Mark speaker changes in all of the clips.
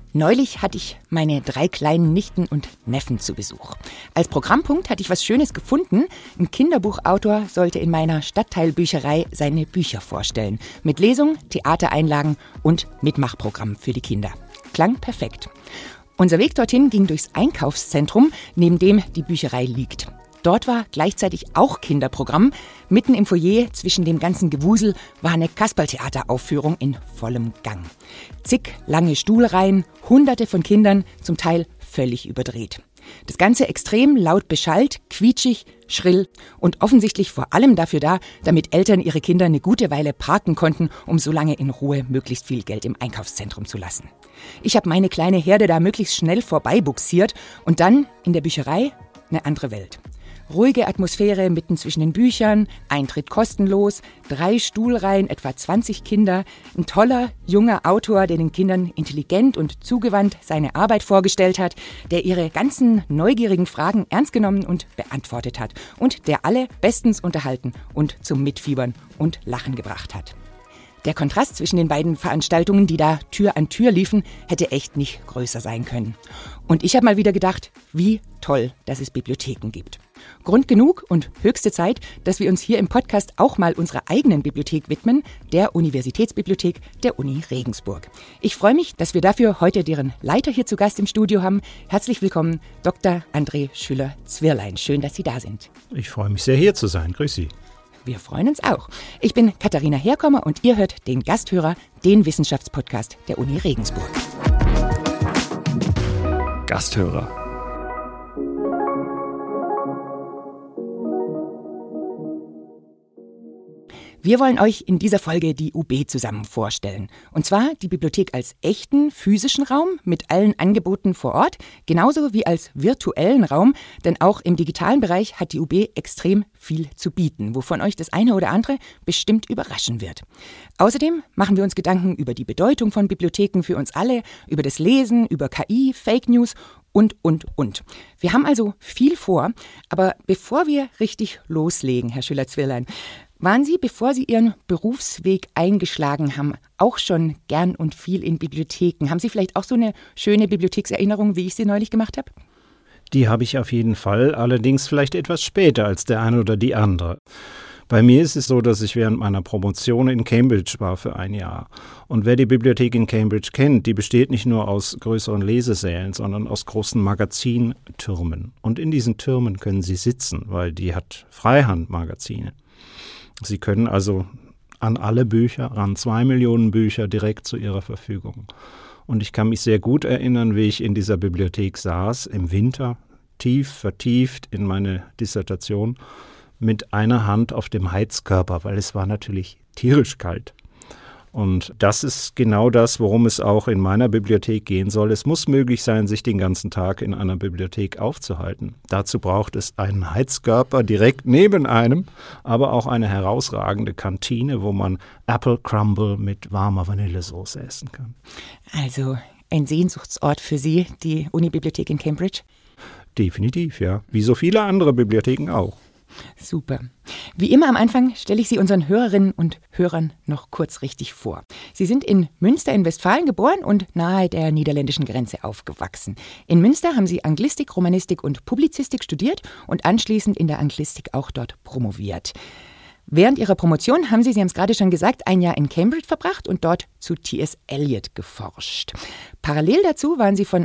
Speaker 1: Neulich hatte ich meine 3 kleinen Nichten und Neffen zu Besuch. Als Programmpunkt hatte ich was Schönes gefunden. Ein Kinderbuchautor sollte in meiner Stadtteilbücherei seine Bücher vorstellen. Mit Lesung, Theatereinlagen und Mitmachprogramm für die Kinder. Klang perfekt. Unser Weg dorthin ging durchs Einkaufszentrum, neben dem die Bücherei liegt. Dort war gleichzeitig auch Kinderprogramm. Mitten im Foyer zwischen dem ganzen Gewusel war eine Kasperltheateraufführung in vollem Gang. Zig lange Stuhlreihen, Hunderte von Kindern, zum Teil völlig überdreht. Das Ganze extrem laut beschallt, quietschig, schrill und offensichtlich vor allem dafür da, damit Eltern ihre Kinder eine gute Weile parken konnten, um so lange in Ruhe möglichst viel Geld im Einkaufszentrum zu lassen. Ich habe meine kleine Herde da möglichst schnell vorbeibuxiert und dann in der Bücherei eine andere Welt. Ruhige Atmosphäre mitten zwischen den Büchern, Eintritt kostenlos, 3 Stuhlreihen, etwa 20 Kinder, ein toller, junger Autor, der den Kindern intelligent und zugewandt seine Arbeit vorgestellt hat, der ihre ganzen neugierigen Fragen ernst genommen und beantwortet hat und der alle bestens unterhalten und zum Mitfiebern und Lachen gebracht hat. Der Kontrast zwischen den beiden Veranstaltungen, die da Tür an Tür liefen, hätte echt nicht größer sein können. Und ich habe mal wieder gedacht, wie toll, dass es Bibliotheken gibt. Grund genug und höchste Zeit, dass wir uns hier im Podcast auch mal unserer eigenen Bibliothek widmen, der Universitätsbibliothek der Uni Regensburg. Ich freue mich, dass wir dafür heute deren Leiter hier zu Gast im Studio haben. Herzlich willkommen, Dr. André Schüller-Zwirlein. Schön, dass Sie da sind.
Speaker 2: Ich freue mich sehr, hier zu sein. Grüß Sie.
Speaker 1: Wir freuen uns auch. Ich bin Katharina Herkommer und ihr hört den Gasthörer, den Wissenschaftspodcast der Uni Regensburg.
Speaker 2: Gasthörer.
Speaker 1: Wir wollen euch in dieser Folge die UB zusammen vorstellen. Und zwar die Bibliothek als echten, physischen Raum mit allen Angeboten vor Ort, genauso wie als virtuellen Raum, denn auch im digitalen Bereich hat die UB extrem viel zu bieten, wovon euch das eine oder andere bestimmt überraschen wird. Außerdem machen wir uns Gedanken über die Bedeutung von Bibliotheken für uns alle, über das Lesen, über KI, Fake News und. Wir haben also viel vor, aber bevor wir richtig loslegen, Herr Schüller-Zwirlein, waren Sie, bevor Sie Ihren Berufsweg eingeschlagen haben, auch schon gern und viel in Bibliotheken? Haben Sie vielleicht auch so eine schöne Bibliothekserinnerung, wie ich sie neulich gemacht habe?
Speaker 2: Die habe ich auf jeden Fall, allerdings vielleicht etwas später als der eine oder die andere. Bei mir ist es so, dass ich während meiner Promotion in Cambridge war für ein Jahr. Und wer die Bibliothek in Cambridge kennt, die besteht nicht nur aus größeren Lesesälen, sondern aus großen Magazintürmen. Und in diesen Türmen können Sie sitzen, weil die hat Freihandmagazine. Sie können also an alle Bücher, ran 2 Millionen Bücher direkt zu Ihrer Verfügung. Und ich kann mich sehr gut erinnern, wie ich in dieser Bibliothek saß, im Winter, tief vertieft in meine Dissertation, mit einer Hand auf dem Heizkörper, weil es war natürlich tierisch kalt. Und das ist genau das, worum es auch in meiner Bibliothek gehen soll. Es muss möglich sein, sich den ganzen Tag in einer Bibliothek aufzuhalten. Dazu braucht es einen Heizkörper direkt neben einem, aber auch eine herausragende Kantine, wo man Apple Crumble mit warmer Vanillesoße essen kann.
Speaker 1: Also ein Sehnsuchtsort für Sie, die Unibibliothek in Cambridge?
Speaker 2: Definitiv, ja. Wie so viele andere Bibliotheken auch.
Speaker 1: Super. Wie immer am Anfang stelle ich Sie unseren Hörerinnen und Hörern noch kurz richtig vor. Sie sind in Münster in Westfalen geboren und nahe der niederländischen Grenze aufgewachsen. In Münster haben Sie Anglistik, Romanistik und Publizistik studiert und anschließend in der Anglistik auch dort promoviert. Während Ihrer Promotion haben Sie haben es gerade schon gesagt, ein Jahr in Cambridge verbracht und dort zu T.S. Eliot geforscht. Parallel dazu waren Sie von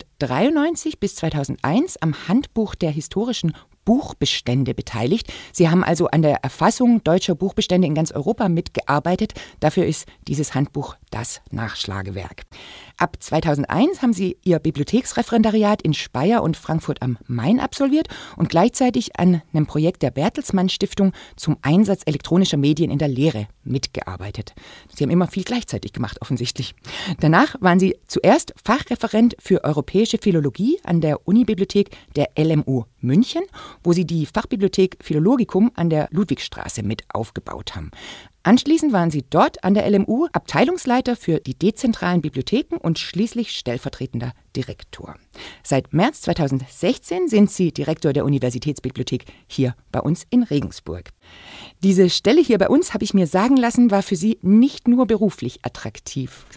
Speaker 1: 1993 bis 2001 am Handbuch der historischen Buchbestände beteiligt. Sie haben also an der Erfassung deutscher Buchbestände in ganz Europa mitgearbeitet. Dafür ist dieses Handbuch das Nachschlagewerk. Ab 2001 haben Sie Ihr Bibliotheksreferendariat in Speyer und Frankfurt am Main absolviert und gleichzeitig an einem Projekt der Bertelsmann Stiftung zum Einsatz elektronischer Medien in der Lehre mitgearbeitet. Sie haben immer viel gleichzeitig gemacht, offensichtlich. Danach waren Sie zuerst Fachreferent für europäische Philologie an der Unibibliothek der LMU München, wo Sie die Fachbibliothek Philologicum an der Ludwigstraße mit aufgebaut haben. Anschließend waren Sie dort an der LMU Abteilungsleiter für die dezentralen Bibliotheken und schließlich stellvertretender Direktor. Seit März 2016 sind Sie Direktor der Universitätsbibliothek hier bei uns in Regensburg. Diese Stelle hier bei uns, habe ich mir sagen lassen, war für Sie nicht nur beruflich attraktiv.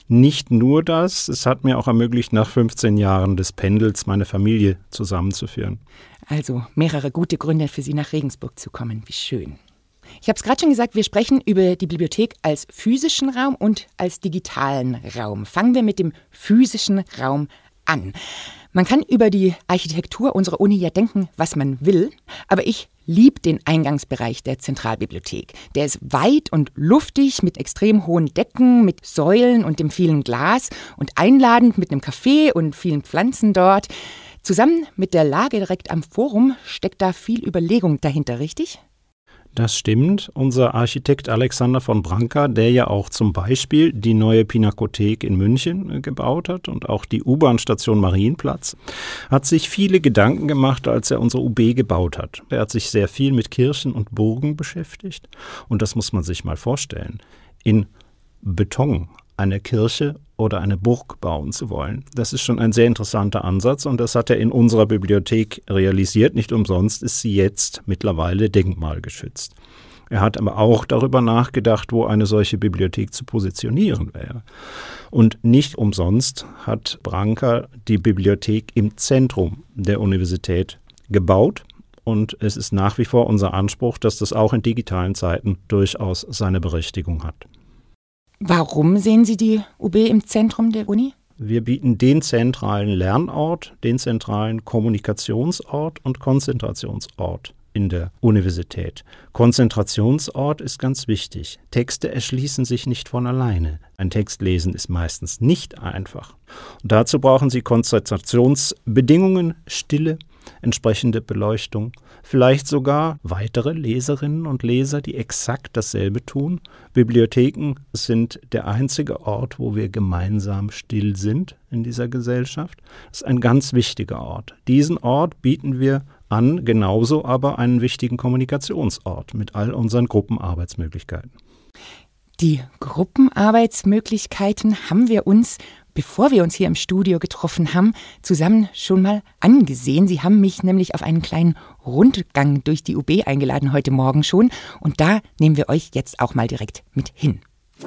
Speaker 2: Nicht nur das, es hat mir auch ermöglicht, nach 15 Jahren des Pendels meine Familie zusammenzuführen.
Speaker 1: Also mehrere gute Gründe für Sie nach Regensburg zu kommen. Wie schön. Ich habe es gerade schon gesagt, wir sprechen über die Bibliothek als physischen Raum und als digitalen Raum. Fangen wir mit dem physischen Raum an. Man kann über die Architektur unserer Uni ja denken, was man will, aber ich liebe den Eingangsbereich der Zentralbibliothek. Der ist weit und luftig mit extrem hohen Decken, mit Säulen und dem vielen Glas und einladend mit einem Café und vielen Pflanzen dort. Zusammen mit der Lage direkt am Forum steckt da viel Überlegung dahinter, richtig?
Speaker 2: Das stimmt. Unser Architekt Alexander von Branca, der ja auch zum Beispiel die neue Pinakothek in München gebaut hat und auch die U-Bahn-Station Marienplatz, hat sich viele Gedanken gemacht, als er unsere UB gebaut hat. Er hat sich sehr viel mit Kirchen und Burgen beschäftigt. Und das muss man sich mal vorstellen. In Beton eine Kirche oder eine Burg bauen zu wollen. Das ist schon ein sehr interessanter Ansatz und das hat er in unserer Bibliothek realisiert. Nicht umsonst ist sie jetzt mittlerweile denkmalgeschützt. Er hat aber auch darüber nachgedacht, wo eine solche Bibliothek zu positionieren wäre. Und nicht umsonst hat Branca die Bibliothek im Zentrum der Universität gebaut. Und es ist nach wie vor unser Anspruch, dass das auch in digitalen Zeiten durchaus seine Berechtigung hat.
Speaker 1: Warum sehen Sie die UB im Zentrum der Uni?
Speaker 2: Wir bieten den zentralen Lernort, den zentralen Kommunikationsort und Konzentrationsort in der Universität. Konzentrationsort ist ganz wichtig. Texte erschließen sich nicht von alleine. Ein Text lesen ist meistens nicht einfach. Und dazu brauchen Sie Konzentrationsbedingungen, Stille, entsprechende Beleuchtung, vielleicht sogar weitere Leserinnen und Leser, die exakt dasselbe tun. Bibliotheken sind der einzige Ort, wo wir gemeinsam still sind in dieser Gesellschaft. Das ist ein ganz wichtiger Ort. Diesen Ort bieten wir an, genauso aber einen wichtigen Kommunikationsort mit all unseren Gruppenarbeitsmöglichkeiten.
Speaker 1: Die Gruppenarbeitsmöglichkeiten haben wir uns, bevor wir uns hier im Studio getroffen haben, zusammen schon mal angesehen. Sie haben mich nämlich auf einen kleinen Rundgang durch die UB eingeladen heute Morgen schon. Und da nehmen wir euch jetzt auch mal direkt mit hin.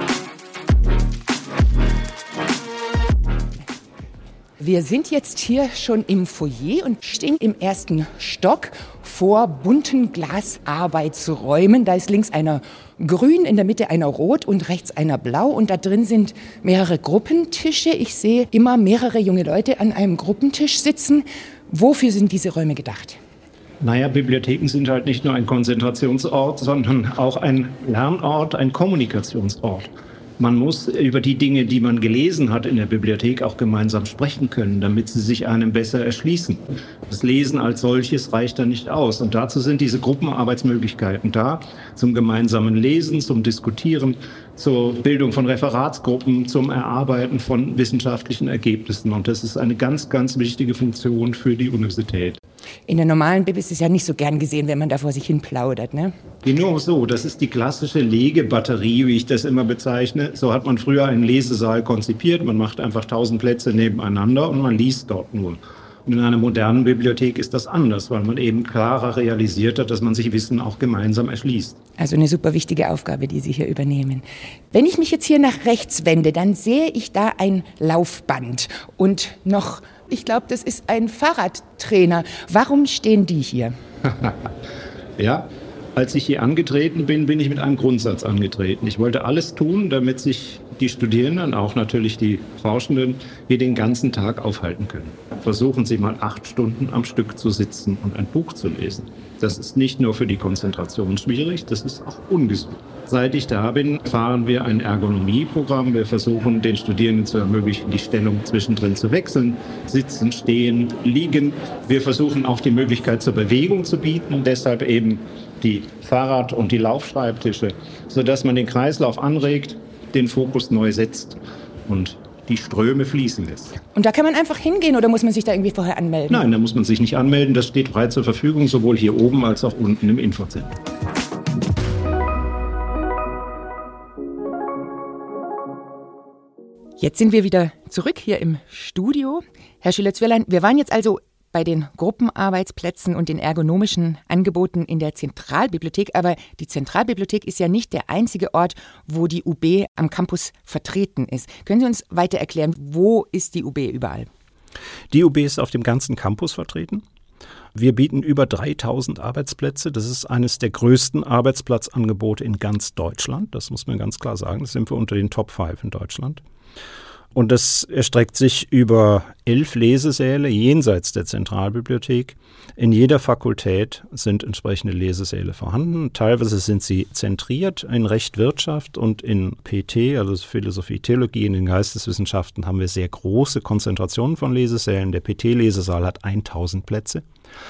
Speaker 1: Wir sind jetzt hier schon im Foyer und stehen im ersten Stock vor bunten Glasarbeitsräumen. Da ist links einer grün, in der Mitte einer rot und rechts einer blau. Und da drin sind mehrere Gruppentische. Ich sehe immer mehrere junge Leute an einem Gruppentisch sitzen. Wofür sind diese Räume gedacht?
Speaker 2: Naja, Bibliotheken sind halt nicht nur ein Konzentrationsort, sondern auch ein Lernort, ein Kommunikationsort. Man muss über die Dinge, die man gelesen hat in der Bibliothek, auch gemeinsam sprechen können, damit sie sich einem besser erschließen. Das Lesen als solches reicht da nicht aus. Und dazu sind diese Gruppenarbeitsmöglichkeiten da, zum gemeinsamen Lesen, zum Diskutieren, zur Bildung von Referatsgruppen, zum Erarbeiten von wissenschaftlichen Ergebnissen. Und das ist eine ganz, ganz wichtige Funktion für die Universität.
Speaker 1: In der normalen Bib ist es ja nicht so gern gesehen, wenn man da vor sich hin plaudert, ne?
Speaker 2: Genau so, das ist die klassische Legebatterie, wie ich das immer bezeichne. So hat man früher einen Lesesaal konzipiert. Man macht einfach 1000 Plätze nebeneinander und man liest dort nur. Und in einer modernen Bibliothek ist das anders, weil man eben klarer realisiert hat, dass man sich Wissen auch gemeinsam erschließt.
Speaker 1: Also eine super wichtige Aufgabe, die Sie hier übernehmen. Wenn ich mich jetzt hier nach rechts wende, dann sehe ich da ein Laufband und noch, ich glaube, das ist ein Fahrradtrainer. Warum stehen die hier?
Speaker 2: Ja, als ich hier angetreten bin, bin ich mit einem Grundsatz angetreten. Ich wollte alles tun, damit sich die Studierenden, auch natürlich die Forschenden, hier den ganzen Tag aufhalten können. Versuchen Sie mal 8 Stunden am Stück zu sitzen und ein Buch zu lesen. Das ist nicht nur für die Konzentration schwierig, das ist auch ungesund. Seit ich da bin, fahren wir ein Ergonomieprogramm. Wir versuchen, den Studierenden zu ermöglichen, die Stellung zwischendrin zu wechseln, sitzen, stehen, liegen. Wir versuchen auch die Möglichkeit zur Bewegung zu bieten und deshalb eben die Fahrrad- und die Laufschreibtische, sodass man den Kreislauf anregt, den Fokus neu setzt und die Ströme fließen lässt.
Speaker 1: Und da kann man einfach hingehen oder muss man sich da irgendwie vorher anmelden?
Speaker 2: Nein, da muss man sich nicht anmelden. Das steht frei zur Verfügung, sowohl hier oben als auch unten im Infozentrum.
Speaker 1: Jetzt sind wir wieder zurück hier im Studio. Herr Schiller-Zwirlein, wir waren jetzt also bei den Gruppenarbeitsplätzen und den ergonomischen Angeboten in der Zentralbibliothek. Aber die Zentralbibliothek ist ja nicht der einzige Ort, wo die UB am Campus vertreten ist. Können Sie uns weiter erklären, wo ist die UB überall?
Speaker 2: Die UB ist auf dem ganzen Campus vertreten. Wir bieten über 3000 Arbeitsplätze. Das ist eines der größten Arbeitsplatzangebote in ganz Deutschland. Das muss man ganz klar sagen. Das sind wir unter den Top 5 in Deutschland. Und das erstreckt sich über 11 Lesesäle jenseits der Zentralbibliothek. In jeder Fakultät sind entsprechende Lesesäle vorhanden. Teilweise sind sie zentriert in Recht, Wirtschaft und in PT, also Philosophie, Theologie, in den Geisteswissenschaften haben wir sehr große Konzentrationen von Lesesälen. Der PT-Lesesaal hat 1000 Plätze.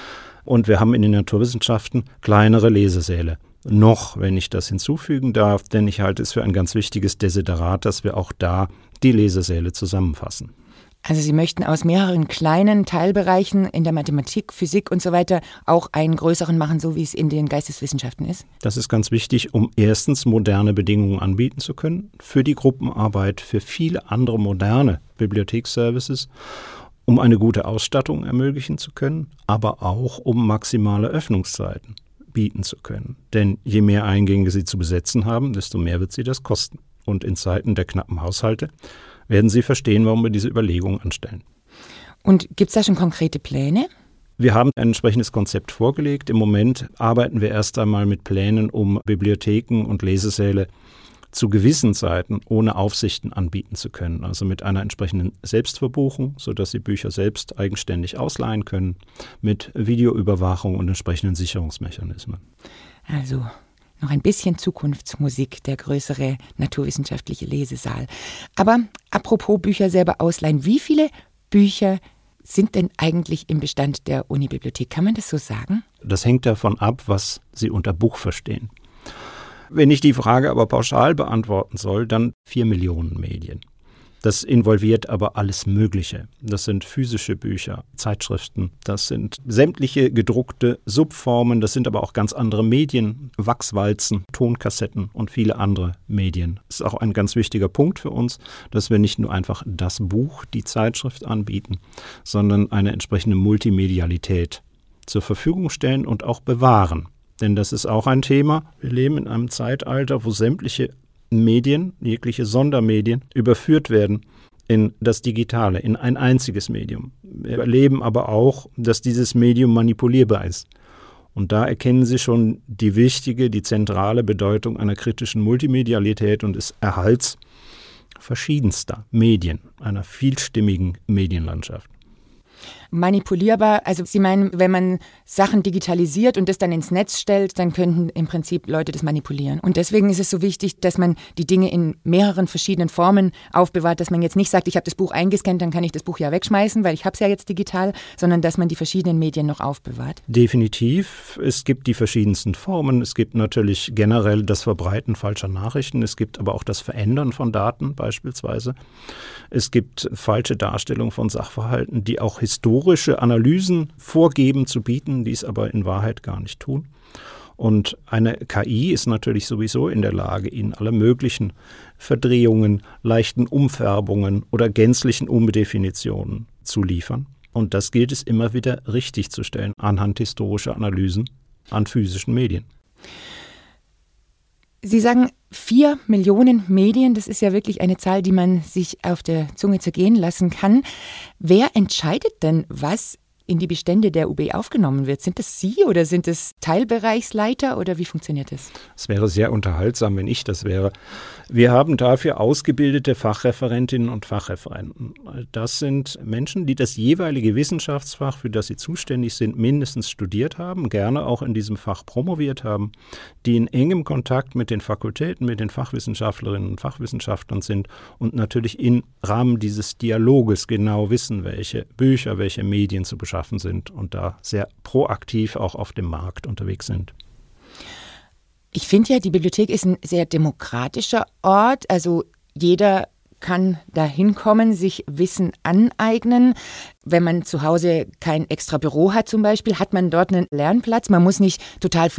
Speaker 2: Und wir haben in den Naturwissenschaften kleinere Lesesäle. Noch, wenn ich das hinzufügen darf, denn ich halte es für ein ganz wichtiges Desiderat, dass wir auch da die Lesesäle zusammenfassen.
Speaker 1: Also Sie möchten aus mehreren kleinen Teilbereichen in der Mathematik, Physik und so weiter auch einen größeren machen, so wie es in den Geisteswissenschaften ist?
Speaker 2: Das ist ganz wichtig, um erstens moderne Bedingungen anbieten zu können für die Gruppenarbeit, für viele andere moderne Bibliotheksservices, um eine gute Ausstattung ermöglichen zu können, aber auch um maximale Öffnungszeiten bieten zu können. Denn je mehr Eingänge Sie zu besetzen haben, desto mehr wird Sie das kosten. Und in Zeiten der knappen Haushalte werden Sie verstehen, warum wir diese Überlegungen anstellen.
Speaker 1: Und gibt es da schon konkrete Pläne?
Speaker 2: Wir haben ein entsprechendes Konzept vorgelegt. Im Moment arbeiten wir erst einmal mit Plänen, um Bibliotheken und Lesesäle zu gewissen Zeiten ohne Aufsichten anbieten zu können. Also mit einer entsprechenden Selbstverbuchung, sodass Sie Bücher selbst eigenständig ausleihen können, mit Videoüberwachung und entsprechenden Sicherungsmechanismen.
Speaker 1: Also noch ein bisschen Zukunftsmusik, der größere naturwissenschaftliche Lesesaal. Aber apropos Bücher selber ausleihen, wie viele Bücher sind denn eigentlich im Bestand der Unibibliothek? Kann man das so sagen?
Speaker 2: Das hängt davon ab, was Sie unter Buch verstehen. Wenn ich die Frage aber pauschal beantworten soll, dann 4 Millionen Medien. Das involviert aber alles Mögliche. Das sind physische Bücher, Zeitschriften, das sind sämtliche gedruckte Subformen, das sind aber auch ganz andere Medien, Wachswalzen, Tonkassetten und viele andere Medien. Das ist auch ein ganz wichtiger Punkt für uns, dass wir nicht nur einfach das Buch, die Zeitschrift anbieten, sondern eine entsprechende Multimedialität zur Verfügung stellen und auch bewahren. Denn das ist auch ein Thema. Wir leben in einem Zeitalter, wo sämtliche Medien, jegliche Sondermedien, überführt werden in das Digitale, in ein einziges Medium. Wir erleben aber auch, dass dieses Medium manipulierbar ist. Und da erkennen Sie schon die wichtige, die zentrale Bedeutung einer kritischen Multimedialität und des Erhalts verschiedenster Medien, einer vielstimmigen Medienlandschaft.
Speaker 1: Manipulierbar, also Sie meinen, wenn man Sachen digitalisiert und das dann ins Netz stellt, dann könnten im Prinzip Leute das manipulieren. Und deswegen ist es so wichtig, dass man die Dinge in mehreren verschiedenen Formen aufbewahrt, dass man jetzt nicht sagt, ich habe das Buch eingescannt, dann kann ich das Buch ja wegschmeißen, weil ich habe es ja jetzt digital, sondern dass man die verschiedenen Medien noch aufbewahrt.
Speaker 2: Definitiv. Es gibt die verschiedensten Formen. Es gibt natürlich generell das Verbreiten falscher Nachrichten. Es gibt aber auch das Verändern von Daten beispielsweise. Es gibt falsche Darstellungen von Sachverhalten, die auch historische Analysen vorgeben zu bieten, die es aber in Wahrheit gar nicht tun. Und eine KI ist natürlich sowieso in der Lage, Ihnen alle möglichen Verdrehungen, leichten Umfärbungen oder gänzlichen Umdefinitionen zu liefern. Und das gilt es immer wieder richtig zu stellen anhand historischer Analysen an physischen Medien.
Speaker 1: Sie sagen 4 Millionen Medien, das ist ja wirklich eine Zahl, die man sich auf der Zunge zergehen lassen kann. Wer entscheidet denn, was in die Bestände der UB aufgenommen wird? Sind das Sie oder sind es Teilbereichsleiter oder wie funktioniert das?
Speaker 2: Es wäre sehr unterhaltsam, wenn ich das wäre. Wir haben dafür ausgebildete Fachreferentinnen und Fachreferenten. Das sind Menschen, die das jeweilige Wissenschaftsfach, für das sie zuständig sind, mindestens studiert haben, gerne auch in diesem Fach promoviert haben, die in engem Kontakt mit den Fakultäten, mit den Fachwissenschaftlerinnen und Fachwissenschaftlern sind und natürlich im Rahmen dieses Dialoges genau wissen, welche Bücher, welche Medien zu beschaffen sind und da sehr proaktiv auch auf dem Markt unterwegs sind.
Speaker 1: Ich finde ja, die Bibliothek ist ein sehr demokratischer Ort. Also jeder kann da hinkommen, sich Wissen aneignen. Wenn man zu Hause kein extra Büro hat zum Beispiel, hat man dort einen Lernplatz. Man muss nicht total viel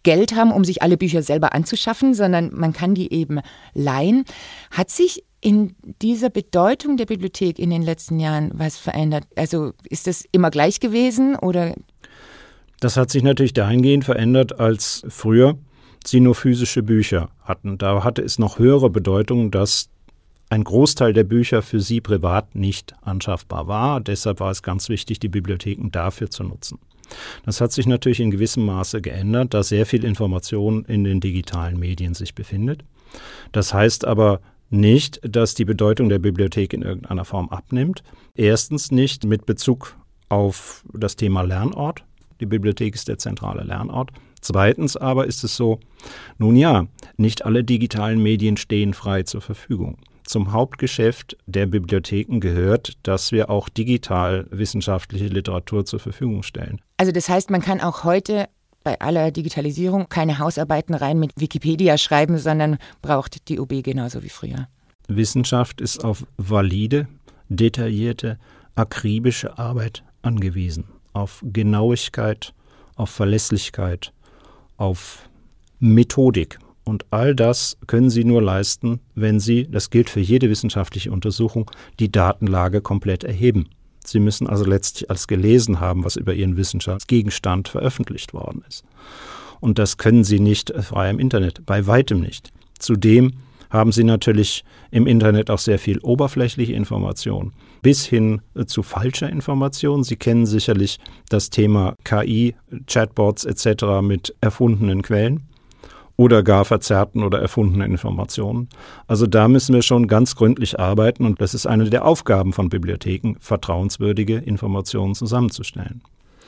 Speaker 1: Geld haben, um sich alle Bücher selber anzuschaffen, sondern man kann die eben leihen. Hat sich in dieser Bedeutung der Bibliothek in den letzten Jahren was verändert? Also ist das immer gleich gewesen oder?
Speaker 2: Das hat sich natürlich dahingehend verändert, als früher sie nur physische Bücher hatten. Da hatte es noch höhere Bedeutung, dass ein Großteil der Bücher für sie privat nicht anschaffbar war. Deshalb war es ganz wichtig, die Bibliotheken dafür zu nutzen. Das hat sich natürlich in gewissem Maße geändert, da sehr viel Information in den digitalen Medien sich befindet. Das heißt aber nicht, dass die Bedeutung der Bibliothek in irgendeiner Form abnimmt. Erstens nicht mit Bezug auf das Thema Lernort. Die Bibliothek ist der zentrale Lernort. Zweitens aber ist es so, nun ja, nicht alle digitalen Medien stehen frei zur Verfügung. Zum Hauptgeschäft der Bibliotheken gehört, dass wir auch digital wissenschaftliche Literatur zur Verfügung stellen.
Speaker 1: Also das heißt, man kann auch heute bei aller Digitalisierung keine Hausarbeiten rein mit Wikipedia schreiben, sondern braucht die OB genauso wie früher.
Speaker 2: Wissenschaft ist auf valide, detaillierte, akribische Arbeit angewiesen. Auf Genauigkeit, auf Verlässlichkeit, auf Methodik. Und all das können Sie nur leisten, wenn Sie, das gilt für jede wissenschaftliche Untersuchung, die Datenlage komplett erheben. Sie müssen also letztlich alles gelesen haben, was über Ihren Wissenschaftsgegenstand veröffentlicht worden ist. Und das können Sie nicht frei im Internet, bei weitem nicht. Zudem haben Sie natürlich im Internet auch sehr viel oberflächliche Information, bis hin zu falscher Information. Sie kennen sicherlich das Thema KI, Chatbots etc. mit erfundenen Quellen oder gar verzerrten oder erfundenen Informationen. Also da müssen wir schon ganz gründlich arbeiten und das ist eine der Aufgaben von Bibliotheken, vertrauenswürdige Informationen zusammenzustellen.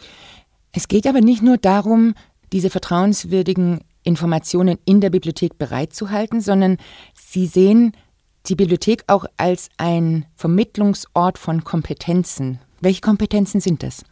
Speaker 1: Es geht aber nicht nur darum, diese vertrauenswürdigen Informationen in der Bibliothek bereitzuhalten, sondern Sie sehen die Bibliothek auch als ein Vermittlungsort von Kompetenzen. Welche Kompetenzen sind das?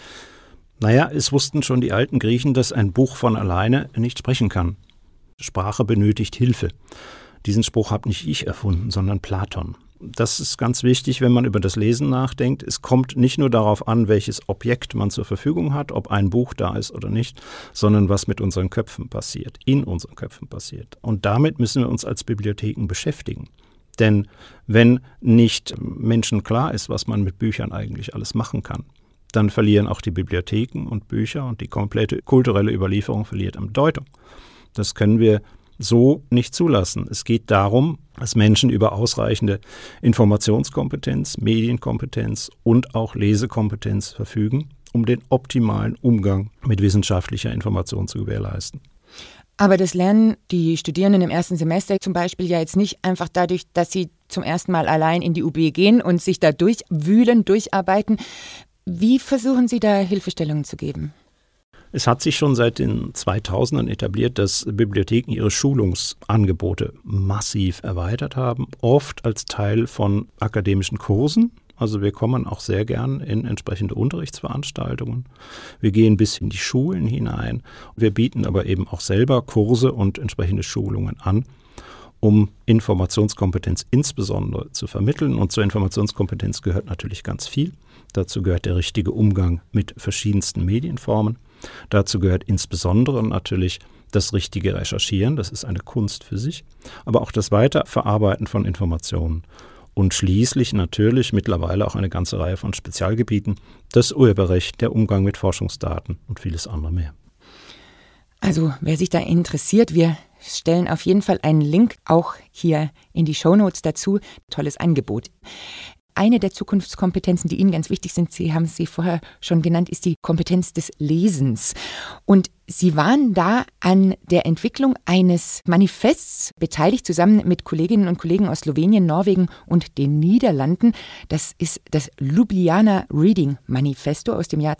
Speaker 2: Naja, es wussten schon die alten Griechen, dass ein Buch von alleine nicht sprechen kann. Sprache benötigt Hilfe. Diesen Spruch habe nicht ich erfunden, sondern Platon. Das ist ganz wichtig, wenn man über das Lesen nachdenkt. Es kommt nicht nur darauf an, welches Objekt man zur Verfügung hat, ob ein Buch da ist oder nicht, sondern was mit unseren Köpfen passiert, in unseren Köpfen passiert. Und damit müssen wir uns als Bibliotheken beschäftigen. Denn wenn nicht Menschen klar ist, was man mit Büchern eigentlich alles machen kann, dann verlieren auch die Bibliotheken und Bücher und die komplette kulturelle Überlieferung verliert an Bedeutung. Das können wir so nicht zulassen. Es geht darum, dass Menschen über ausreichende Informationskompetenz, Medienkompetenz und auch Lesekompetenz verfügen, um den optimalen Umgang mit wissenschaftlicher Information zu gewährleisten.
Speaker 1: Aber das lernen die Studierenden im ersten Semester zum Beispiel ja jetzt nicht einfach dadurch, dass sie zum ersten Mal allein in die UB gehen und sich da durchwühlen, durcharbeiten. Wie versuchen Sie da Hilfestellungen zu geben?
Speaker 2: Es hat sich schon seit den 2000ern etabliert, dass Bibliotheken ihre Schulungsangebote massiv erweitert haben, oft als Teil von akademischen Kursen. Also wir kommen auch sehr gern in entsprechende Unterrichtsveranstaltungen. Wir gehen bis in die Schulen hinein. Wir bieten aber eben auch selber Kurse und entsprechende Schulungen an, um Informationskompetenz insbesondere zu vermitteln. Und zur Informationskompetenz gehört natürlich ganz viel. Dazu gehört der richtige Umgang mit verschiedensten Medienformen. Dazu gehört insbesondere natürlich das richtige Recherchieren, das ist eine Kunst für sich, aber auch das Weiterverarbeiten von Informationen und schließlich natürlich mittlerweile auch eine ganze Reihe von Spezialgebieten, das Urheberrecht, der Umgang mit Forschungsdaten und vieles andere mehr.
Speaker 1: Also wer sich da interessiert, wir stellen auf jeden Fall einen Link auch hier in die Shownotes dazu. Tolles Angebot. Eine der Zukunftskompetenzen, die Ihnen ganz wichtig sind, Sie haben sie vorher schon genannt, ist die Kompetenz des Lesens. Und Sie waren da an der Entwicklung eines Manifests beteiligt, zusammen mit Kolleginnen und Kollegen aus Slowenien, Norwegen und den Niederlanden. Das ist das Ljubljana Reading Manifesto aus dem Jahr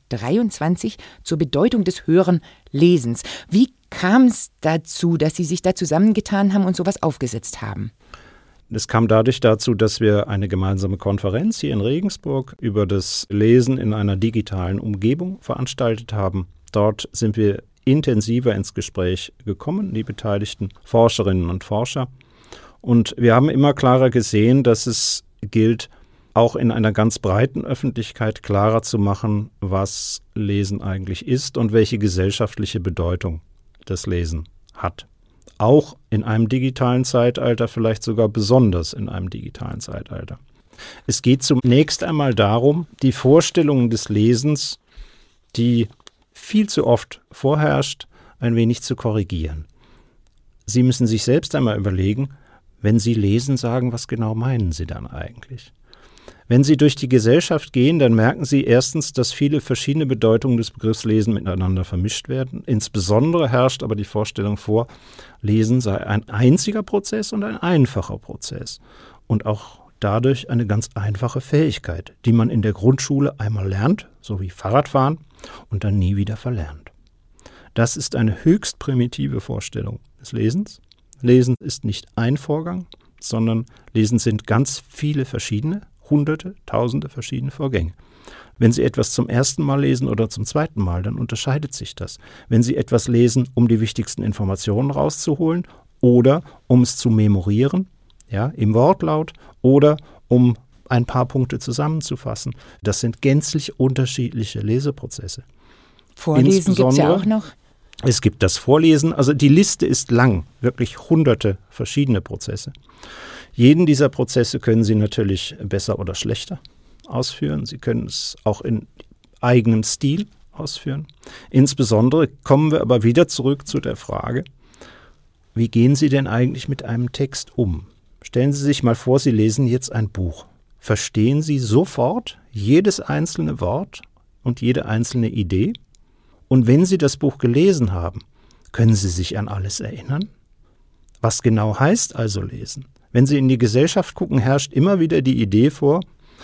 Speaker 1: 2023 zur Bedeutung des höheren Lesens. Wie kam es dazu, dass Sie sich da zusammengetan haben und sowas aufgesetzt haben?
Speaker 2: Es kam dadurch dazu, dass wir eine gemeinsame Konferenz hier in Regensburg über das Lesen in einer digitalen Umgebung veranstaltet haben. Dort sind wir intensiver ins Gespräch gekommen, die beteiligten Forscherinnen und Forscher. Und wir haben immer klarer gesehen, dass es gilt, auch in einer ganz breiten Öffentlichkeit klarer zu machen, was Lesen eigentlich ist und welche gesellschaftliche Bedeutung das Lesen hat. Auch in einem digitalen Zeitalter, vielleicht sogar besonders in einem digitalen Zeitalter. Es geht zunächst einmal darum, die Vorstellungen des Lesens, die viel zu oft vorherrscht, ein wenig zu korrigieren. Sie müssen sich selbst einmal überlegen, wenn Sie lesen sagen, was genau meinen Sie dann eigentlich? Wenn Sie durch die Gesellschaft gehen, dann merken Sie erstens, dass viele verschiedene Bedeutungen des Begriffs Lesen miteinander vermischt werden. Insbesondere herrscht aber die Vorstellung vor, Lesen sei ein einziger Prozess und ein einfacher Prozess. Und auch dadurch eine ganz einfache Fähigkeit, die man in der Grundschule einmal lernt, so wie Fahrradfahren, und dann nie wieder verlernt. Das ist eine höchst primitive Vorstellung des Lesens. Lesen ist nicht ein Vorgang, sondern Lesen sind ganz viele verschiedene, Hunderte, Tausende verschiedene Vorgänge. Wenn Sie etwas zum ersten Mal lesen oder zum zweiten Mal, dann unterscheidet sich das. Wenn Sie etwas lesen, um die wichtigsten Informationen rauszuholen oder um es zu memorieren, ja, im Wortlaut oder um ein paar Punkte zusammenzufassen, das sind gänzlich unterschiedliche Leseprozesse.
Speaker 1: Vorlesen gibt es ja auch noch.
Speaker 2: Es gibt das Vorlesen, also die Liste ist lang, wirklich hunderte verschiedene Prozesse. Jeden dieser Prozesse können Sie natürlich besser oder schlechter ausführen. Sie können es auch in eigenem Stil ausführen. Insbesondere kommen wir aber wieder zurück zu der Frage, wie gehen Sie denn eigentlich mit einem Text um? Stellen Sie sich mal vor, Sie lesen jetzt ein Buch. Verstehen Sie sofort jedes einzelne Wort und jede einzelne Idee? Und wenn Sie das Buch gelesen haben, können Sie sich an alles erinnern? Was genau heißt also lesen? Wenn Sie in die Gesellschaft gucken, herrscht immer wieder die Idee vor,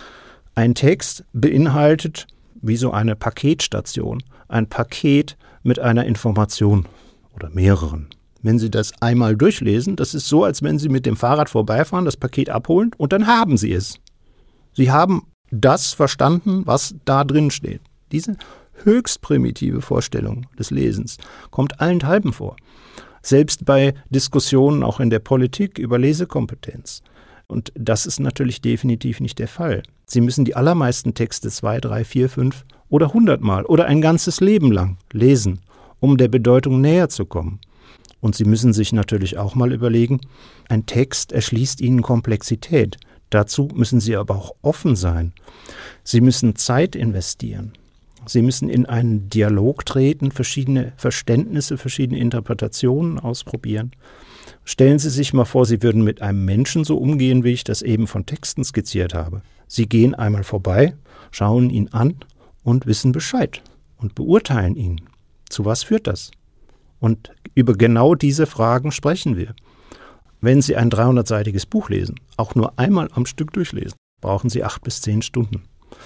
Speaker 2: ein Text beinhaltet wie so eine Paketstation, ein Paket mit einer Information oder mehreren. Wenn Sie das einmal durchlesen, das ist so, als wenn Sie mit dem Fahrrad vorbeifahren, das Paket abholen und dann haben Sie es. Sie haben das verstanden, was da drin steht. Diese höchst primitive Vorstellung des Lesens kommt allenthalben vor. Selbst bei Diskussionen auch in der Politik über Lesekompetenz. Und das ist natürlich definitiv nicht der Fall. Sie müssen die allermeisten Texte 2, 3, 4, 5 oder 100 Mal oder ein ganzes Leben lang lesen, um der Bedeutung näher zu kommen. Und Sie müssen sich natürlich auch mal überlegen, ein Text erschließt Ihnen Komplexität. Dazu müssen Sie aber auch offen sein. Sie müssen Zeit investieren. Sie müssen in einen Dialog treten, verschiedene Verständnisse, verschiedene Interpretationen ausprobieren. Stellen Sie sich mal vor, Sie würden mit einem Menschen so umgehen, wie ich das eben von Texten skizziert habe. Sie gehen einmal vorbei, schauen ihn an und wissen Bescheid und beurteilen ihn. Zu was führt das? Und über genau diese Fragen sprechen wir. Wenn Sie ein 300-seitiges Buch lesen, auch nur einmal am Stück durchlesen, brauchen Sie 8 bis 10 Stunden.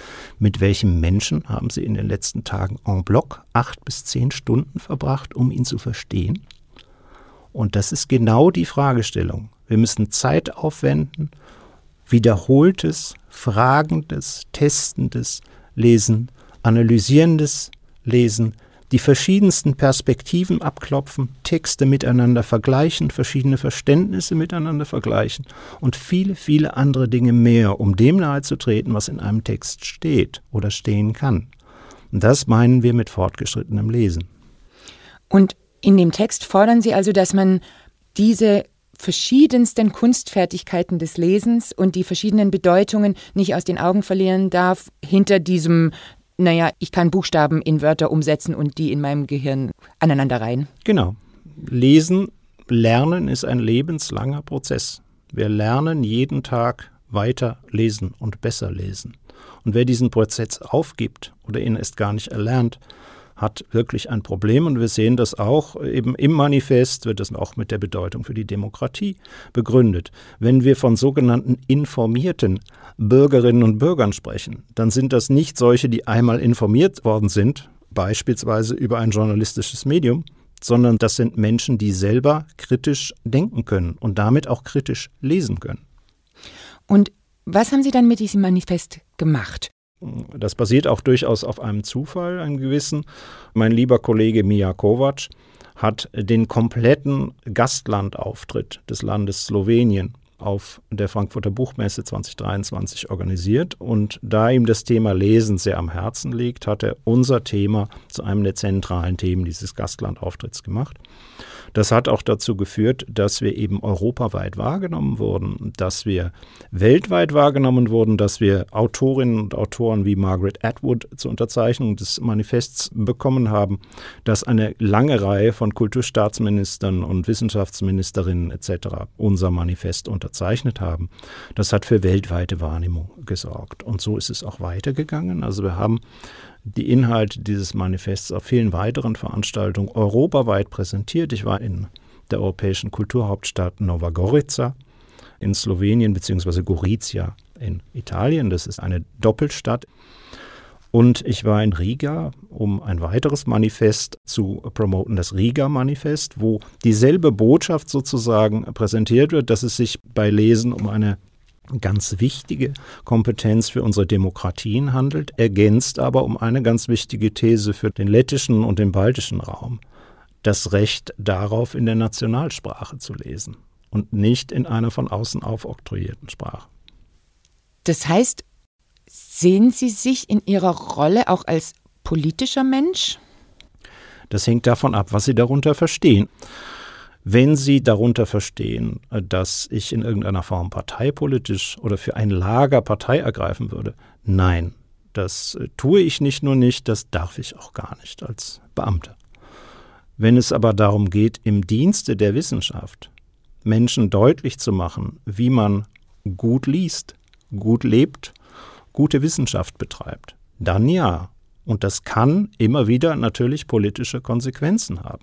Speaker 2: Mit welchem Menschen haben Sie in den letzten Tagen en bloc 8 bis 10 Stunden verbracht, um ihn zu verstehen? Und das ist genau die Fragestellung. Wir müssen Zeit aufwenden, wiederholtes, fragendes, testendes Lesen, analysierendes Lesen, die verschiedensten Perspektiven abklopfen, Texte miteinander vergleichen, verschiedene Verständnisse miteinander vergleichen und viele, viele andere Dinge mehr, um dem nahezutreten, was in einem Text steht oder stehen kann. Und das meinen wir mit fortgeschrittenem Lesen.
Speaker 1: Und in dem Text fordern Sie also, dass man diese verschiedensten Kunstfertigkeiten des Lesens und die verschiedenen Bedeutungen nicht aus den Augen verlieren darf, hinter diesem ich kann Buchstaben in Wörter umsetzen und die in meinem Gehirn aneinanderreihen.
Speaker 2: Genau. Lernen ist ein lebenslanger Prozess. Wir lernen jeden Tag weiter lesen und besser lesen. Und wer diesen Prozess aufgibt oder ihn erst gar nicht erlernt, hat wirklich ein Problem. Und wir sehen das auch eben im Manifest, wird das auch mit der Bedeutung für die Demokratie begründet. Wenn wir von sogenannten informierten Bürgerinnen und Bürgern sprechen, dann sind das nicht solche, die einmal informiert worden sind, beispielsweise über ein journalistisches Medium, sondern das sind Menschen, die selber kritisch denken können und damit auch kritisch lesen können.
Speaker 1: Und was haben Sie dann mit diesem Manifest gemacht?
Speaker 2: Das basiert auch durchaus auf einem Zufall, einem gewissen. Mein lieber Kollege Mija Kovac hat den kompletten Gastlandauftritt des Landes Slowenien auf der Frankfurter Buchmesse 2023 organisiert. Und da ihm das Thema Lesen sehr am Herzen liegt, hat er unser Thema zu einem der zentralen Themen dieses Gastlandauftritts gemacht. Das hat auch dazu geführt, dass wir eben europaweit wahrgenommen wurden, dass wir weltweit wahrgenommen wurden, dass wir Autorinnen und Autoren wie Margaret Atwood zur Unterzeichnung des Manifests bekommen haben, dass eine lange Reihe von Kulturstaatsministern und Wissenschaftsministerinnen etc. unser Manifest unterzeichnet haben. Das hat für weltweite Wahrnehmung gesorgt. Und so ist es auch weitergegangen. Also wir haben die Inhalte dieses Manifests auf vielen weiteren Veranstaltungen europaweit präsentiert. Ich war in der europäischen Kulturhauptstadt Nova Gorica in Slowenien bzw. Gorizia in Italien. Das ist eine Doppelstadt. Und ich war in Riga, um ein weiteres Manifest zu promoten, das Riga-Manifest, wo dieselbe Botschaft sozusagen präsentiert wird, dass es sich bei Lesen um eine ganz wichtige Kompetenz für unsere Demokratien handelt, ergänzt aber um eine ganz wichtige These für den lettischen und den baltischen Raum: das Recht darauf, in der Nationalsprache zu lesen und nicht in einer von außen aufoktroyierten Sprache.
Speaker 1: Das heißt, sehen Sie sich in Ihrer Rolle auch als politischer Mensch?
Speaker 2: Das hängt davon ab, was Sie darunter verstehen. Wenn Sie darunter verstehen, dass ich in irgendeiner Form parteipolitisch oder für ein Lager Partei ergreifen würde, nein, das tue ich nicht nur nicht, das darf ich auch gar nicht als Beamter. Wenn es aber darum geht, im Dienste der Wissenschaft Menschen deutlich zu machen, wie man gut liest, gut lebt, gute Wissenschaft betreibt, dann ja. Und das kann immer wieder natürlich politische Konsequenzen haben.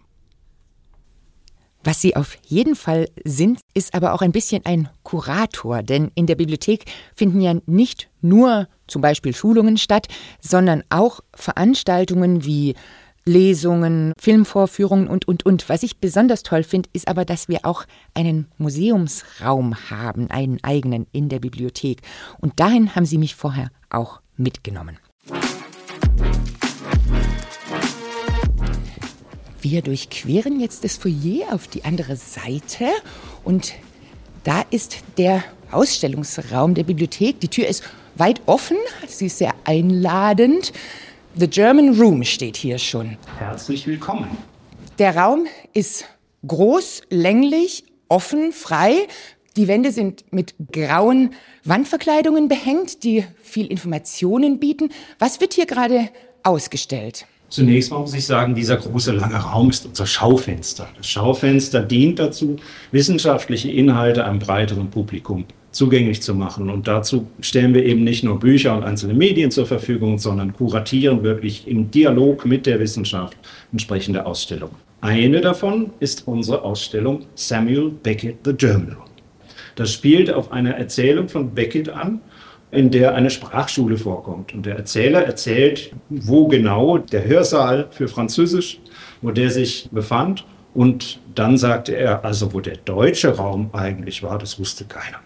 Speaker 1: Was Sie auf jeden Fall sind, ist aber auch ein bisschen ein Kurator, denn in der Bibliothek finden ja nicht nur zum Beispiel Schulungen statt, sondern auch Veranstaltungen wie Lesungen, Filmvorführungen und. Was ich besonders toll finde, ist aber, dass wir auch einen Museumsraum haben, einen eigenen in der Bibliothek. Und dahin haben Sie mich vorher auch mitgenommen. Wir durchqueren jetzt das Foyer auf die andere Seite und da ist der Ausstellungsraum der Bibliothek. Die Tür ist weit offen, sie ist sehr einladend. The German Room steht hier schon.
Speaker 2: Herzlich willkommen.
Speaker 1: Der Raum ist groß, länglich, offen, frei. Die Wände sind mit grauen Wandverkleidungen behängt, die viel Informationen bieten. Was wird hier gerade ausgestellt?
Speaker 2: Zunächst mal muss ich sagen, dieser große lange Raum ist unser Schaufenster. Das Schaufenster dient dazu, wissenschaftliche Inhalte einem breiteren Publikum zugänglich zu machen. Und dazu stellen wir eben nicht nur Bücher und einzelne Medien zur Verfügung, sondern kuratieren wirklich im Dialog mit der Wissenschaft entsprechende Ausstellungen. Eine davon ist unsere Ausstellung Samuel Beckett, The German. Das spielt auf einer Erzählung von Beckett an, in der eine Sprachschule vorkommt. Und der Erzähler erzählt, wo genau der Hörsaal für Französisch, wo der sich befand. Und dann sagte er, also wo der deutsche Raum eigentlich war, das wusste keiner.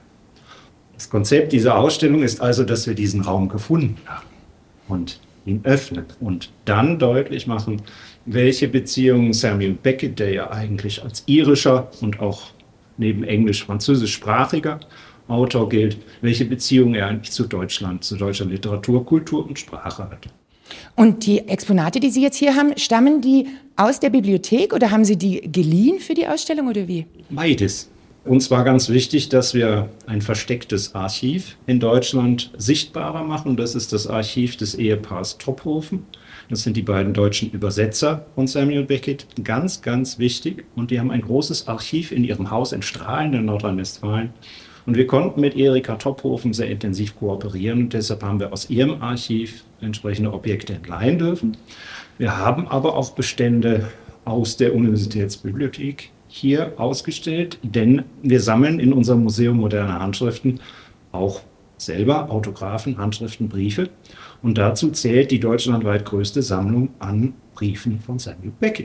Speaker 2: Das Konzept dieser Ausstellung ist also, dass wir diesen Raum gefunden haben und ihn öffnen und dann deutlich machen, welche Beziehungen Samuel Beckett, der ja eigentlich als irischer und auch neben englisch-französischsprachiger Autor gilt, welche Beziehung er eigentlich zu Deutschland, zu deutscher Literatur, Kultur und Sprache hat.
Speaker 1: Und die Exponate, die Sie jetzt hier haben, stammen die aus der Bibliothek oder haben Sie die geliehen für die Ausstellung oder wie?
Speaker 2: Beides. Uns war ganz wichtig, dass wir ein verstecktes Archiv in Deutschland sichtbarer machen. Das ist das Archiv des Ehepaars Tophofen. Das sind die beiden deutschen Übersetzer von Samuel Beckett. Ganz, ganz wichtig. Und die haben ein großes Archiv in ihrem Haus in Strahlen in Nordrhein-Westfalen. Und wir konnten mit Erika Tophofen sehr intensiv kooperieren und deshalb haben wir aus ihrem Archiv entsprechende Objekte entleihen dürfen. Wir haben aber auch Bestände aus der Universitätsbibliothek hier ausgestellt, denn wir sammeln in unserem Museum moderne Handschriften auch selber Autographen, Handschriften, Briefe. Und dazu zählt die deutschlandweit größte Sammlung an Briefen von Samuel Beckett.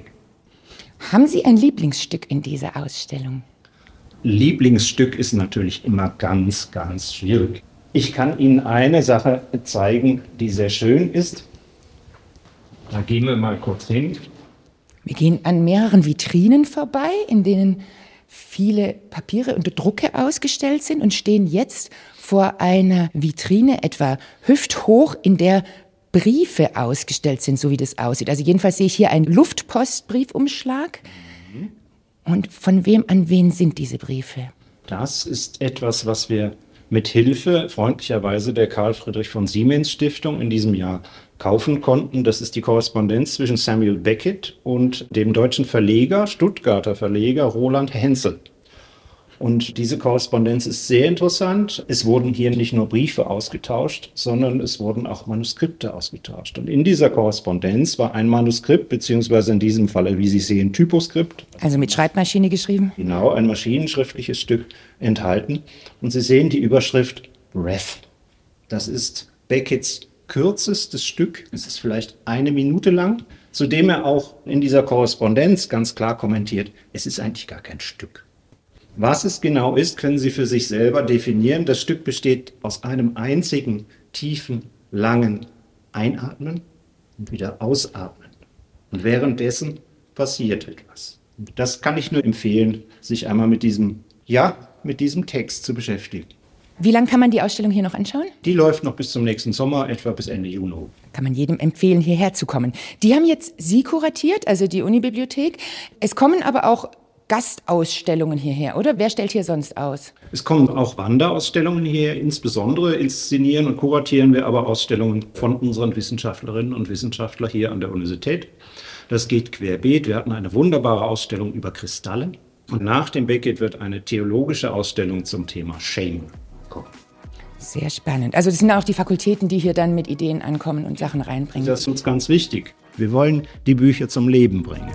Speaker 1: Haben Sie ein Lieblingsstück in dieser Ausstellung?
Speaker 2: Lieblingsstück ist natürlich immer ganz, ganz schwierig. Ich kann Ihnen eine Sache zeigen, die sehr schön ist. Da gehen wir mal kurz hin.
Speaker 1: Wir gehen an mehreren Vitrinen vorbei, in denen viele Papiere und Drucke ausgestellt sind und stehen jetzt vor einer Vitrine etwa hüfthoch, in der Briefe ausgestellt sind, so wie das aussieht. Also jedenfalls sehe ich hier einen Luftpostbriefumschlag. Und von wem an wen sind diese Briefe?
Speaker 2: Das ist etwas, was wir mit Hilfe freundlicherweise der Karl Friedrich von Siemens Stiftung in diesem Jahr kaufen konnten. Das ist die Korrespondenz zwischen Samuel Beckett und dem deutschen Verleger, Stuttgarter Verleger Roland Hensel. Und diese Korrespondenz ist sehr interessant. Es wurden hier nicht nur Briefe ausgetauscht, sondern es wurden auch Manuskripte ausgetauscht. Und in dieser Korrespondenz war ein Manuskript, beziehungsweise in diesem Fall, wie Sie sehen, Typoskript.
Speaker 1: Also mit Schreibmaschine geschrieben?
Speaker 2: Genau, ein maschinenschriftliches Stück enthalten. Und Sie sehen die Überschrift Wrath. Das ist Becketts kürzestes Stück. Es ist vielleicht 1 Minute lang, zu dem er auch in dieser Korrespondenz ganz klar kommentiert, es ist eigentlich gar kein Stück. Was es genau ist, können Sie für sich selber definieren. Das Stück besteht aus einem einzigen, tiefen, langen Einatmen und wieder Ausatmen. Und währenddessen passiert etwas. Das kann ich nur empfehlen, sich einmal mit diesem Text zu beschäftigen.
Speaker 1: Wie lange kann man die Ausstellung hier noch anschauen?
Speaker 2: Die läuft noch bis zum nächsten Sommer, etwa bis Ende Juni.
Speaker 1: Kann man jedem empfehlen, hierher zu kommen. Die haben jetzt Sie kuratiert, also die Unibibliothek. Es kommen aber auch Gastausstellungen hierher, oder? Wer stellt hier sonst aus?
Speaker 2: Es kommen auch Wanderausstellungen hierher. Insbesondere inszenieren und kuratieren wir aber Ausstellungen von unseren Wissenschaftlerinnen und Wissenschaftlern hier an der Universität. Das geht querbeet. Wir hatten eine wunderbare Ausstellung über Kristalle. Und nach dem Beckett wird eine theologische Ausstellung zum Thema Shame kommen.
Speaker 1: Sehr spannend. Also das sind auch die Fakultäten, die hier dann mit Ideen ankommen und Sachen reinbringen.
Speaker 2: Das ist uns ganz wichtig. Wir wollen die Bücher zum Leben bringen.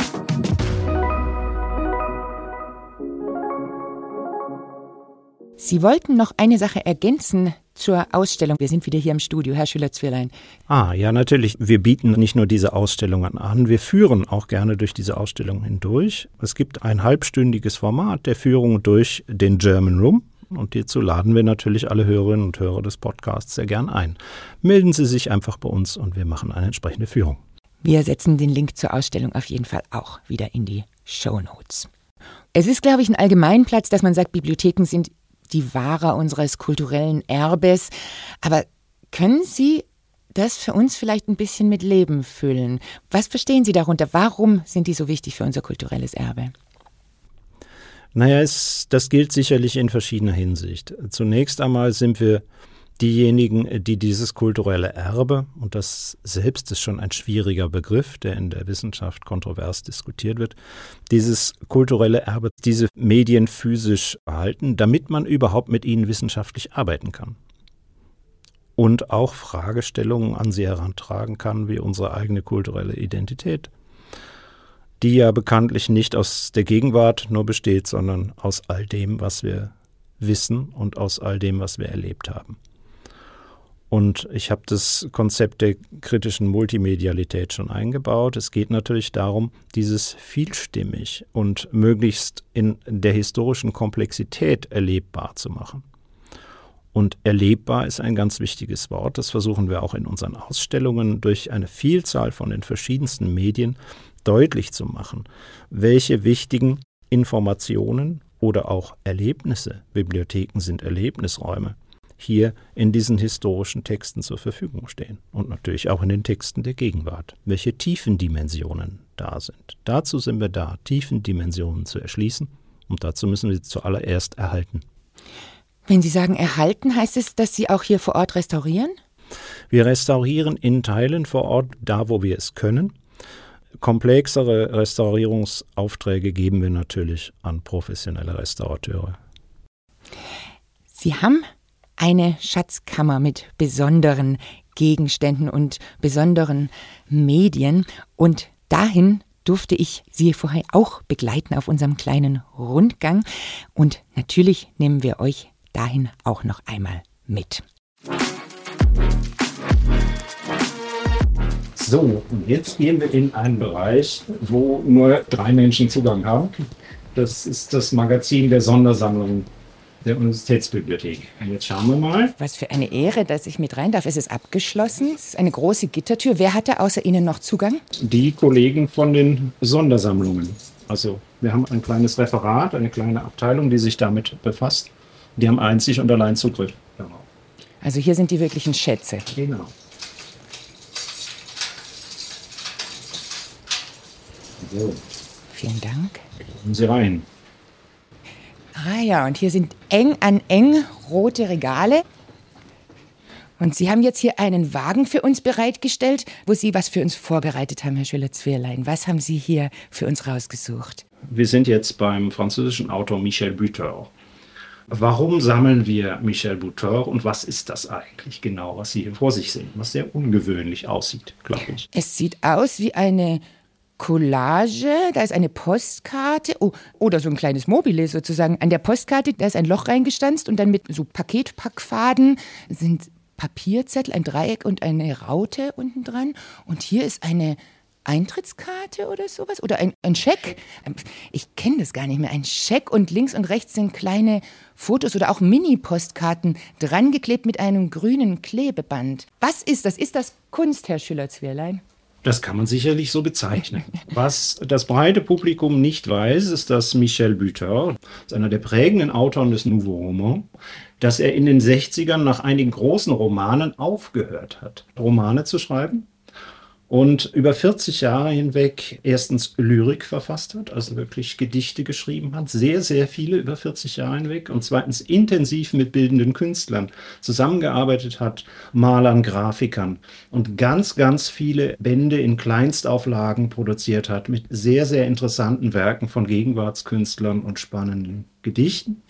Speaker 1: Sie wollten noch eine Sache ergänzen zur Ausstellung. Wir sind wieder hier im Studio, Herr Schüller-Zwirlein.
Speaker 2: Ja, natürlich. Wir bieten nicht nur diese Ausstellungen an, wir führen auch gerne durch diese Ausstellungen hindurch. Es gibt ein halbstündiges Format der Führung durch den German Room. Und hierzu laden wir natürlich alle Hörerinnen und Hörer des Podcasts sehr gern ein. Melden Sie sich einfach bei uns und wir machen eine entsprechende Führung.
Speaker 1: Wir setzen den Link zur Ausstellung auf jeden Fall auch wieder in die Shownotes. Es ist, glaube ich, ein Allgemeinplatz, dass man sagt, Bibliotheken sind die Wahrer unseres kulturellen Erbes. Aber können Sie das für uns vielleicht ein bisschen mit Leben füllen? Was verstehen Sie darunter? Warum sind die so wichtig für unser kulturelles Erbe?
Speaker 2: Naja, das gilt sicherlich in verschiedener Hinsicht. Zunächst einmal sind wir diejenigen, die dieses kulturelle Erbe, und das selbst ist schon ein schwieriger Begriff, der in der Wissenschaft kontrovers diskutiert wird, dieses kulturelle Erbe, diese Medien physisch erhalten, damit man überhaupt mit ihnen wissenschaftlich arbeiten kann. Und auch Fragestellungen an sie herantragen kann, wie unsere eigene kulturelle Identität, die ja bekanntlich nicht aus der Gegenwart nur besteht, sondern aus all dem, was wir wissen und aus all dem, was wir erlebt haben. Und ich habe das Konzept der kritischen Multimedialität schon eingebaut. Es geht natürlich darum, dieses vielstimmig und möglichst in der historischen Komplexität erlebbar zu machen. Und erlebbar ist ein ganz wichtiges Wort. Das versuchen wir auch in unseren Ausstellungen durch eine Vielzahl von den verschiedensten Medien deutlich zu machen, welche wichtigen Informationen oder auch Erlebnisse, Bibliotheken sind Erlebnisräume, hier in diesen historischen Texten zur Verfügung stehen und natürlich auch in den Texten der Gegenwart, welche Tiefendimensionen da sind. Dazu sind wir da, Tiefendimensionen zu erschließen und dazu müssen wir sie zuallererst erhalten.
Speaker 1: Wenn Sie sagen erhalten, heißt es, dass Sie auch hier vor Ort restaurieren?
Speaker 2: Wir restaurieren in Teilen vor Ort, da wo wir es können. Komplexere Restaurierungsaufträge geben wir natürlich an professionelle Restaurateure.
Speaker 1: Sie haben eine Schatzkammer mit besonderen Gegenständen und besonderen Medien. Und dahin durfte ich Sie vorher auch begleiten auf unserem kleinen Rundgang. Und natürlich nehmen wir euch dahin auch noch einmal mit.
Speaker 2: So, und jetzt gehen wir in einen Bereich, wo nur 3 Menschen Zugang haben. Das ist das Magazin der Sondersammlung der Universitätsbibliothek. Und jetzt schauen wir mal.
Speaker 1: Was für eine Ehre, dass ich mit rein darf. Es ist abgeschlossen. Es ist eine große Gittertür. Wer hatte außer Ihnen noch Zugang?
Speaker 2: Die Kollegen von den Sondersammlungen. Also Wir haben ein kleines Referat, eine kleine Abteilung, die sich damit befasst. Die haben einzig und allein Zugriff. Genau.
Speaker 1: Also hier sind die wirklichen Schätze.
Speaker 2: Genau. So.
Speaker 1: Vielen Dank.
Speaker 2: Kommen Sie rein.
Speaker 1: Ah ja, und hier sind eng an eng rote Regale. Und Sie haben jetzt hier einen Wagen für uns bereitgestellt, wo Sie was für uns vorbereitet haben, Herr Schüller-Zwirlein. Was haben Sie hier für uns rausgesucht?
Speaker 2: Wir sind jetzt beim französischen Autor Michel Butor. Warum sammeln wir Michel Butor und was ist das eigentlich genau, was Sie hier vor sich sehen, was sehr ungewöhnlich aussieht, glaube ich.
Speaker 1: Es sieht aus wie eine Collage, da ist eine Postkarte, oder so ein kleines Mobile sozusagen. An der Postkarte, da ist ein Loch reingestanzt und dann mit so Paketpackfaden sind Papierzettel, ein Dreieck und eine Raute unten dran. Und hier ist eine Eintrittskarte oder sowas? Oder ein Scheck? Ich kenne das gar nicht mehr. Ein Scheck und links und rechts sind kleine Fotos oder auch Mini-Postkarten drangeklebt mit einem grünen Klebeband. Was ist das? Ist das Kunst, Herr Schüller-Zwirlein?
Speaker 2: Das kann man sicherlich so bezeichnen. Was das breite Publikum nicht weiß, ist, dass Michel Butor, einer der prägenden Autoren des Nouveau Roman, dass er in den 60ern nach einigen großen Romanen aufgehört hat, Romane zu schreiben. Und über 40 Jahre hinweg erstens Lyrik verfasst hat, also wirklich Gedichte geschrieben hat, sehr, sehr viele über 40 Jahre hinweg. Und zweitens intensiv mit bildenden Künstlern zusammengearbeitet hat, Malern, Grafikern und ganz, ganz viele Bände in Kleinstauflagen produziert hat mit sehr, sehr interessanten Werken von Gegenwartskünstlern und spannenden Gedichten.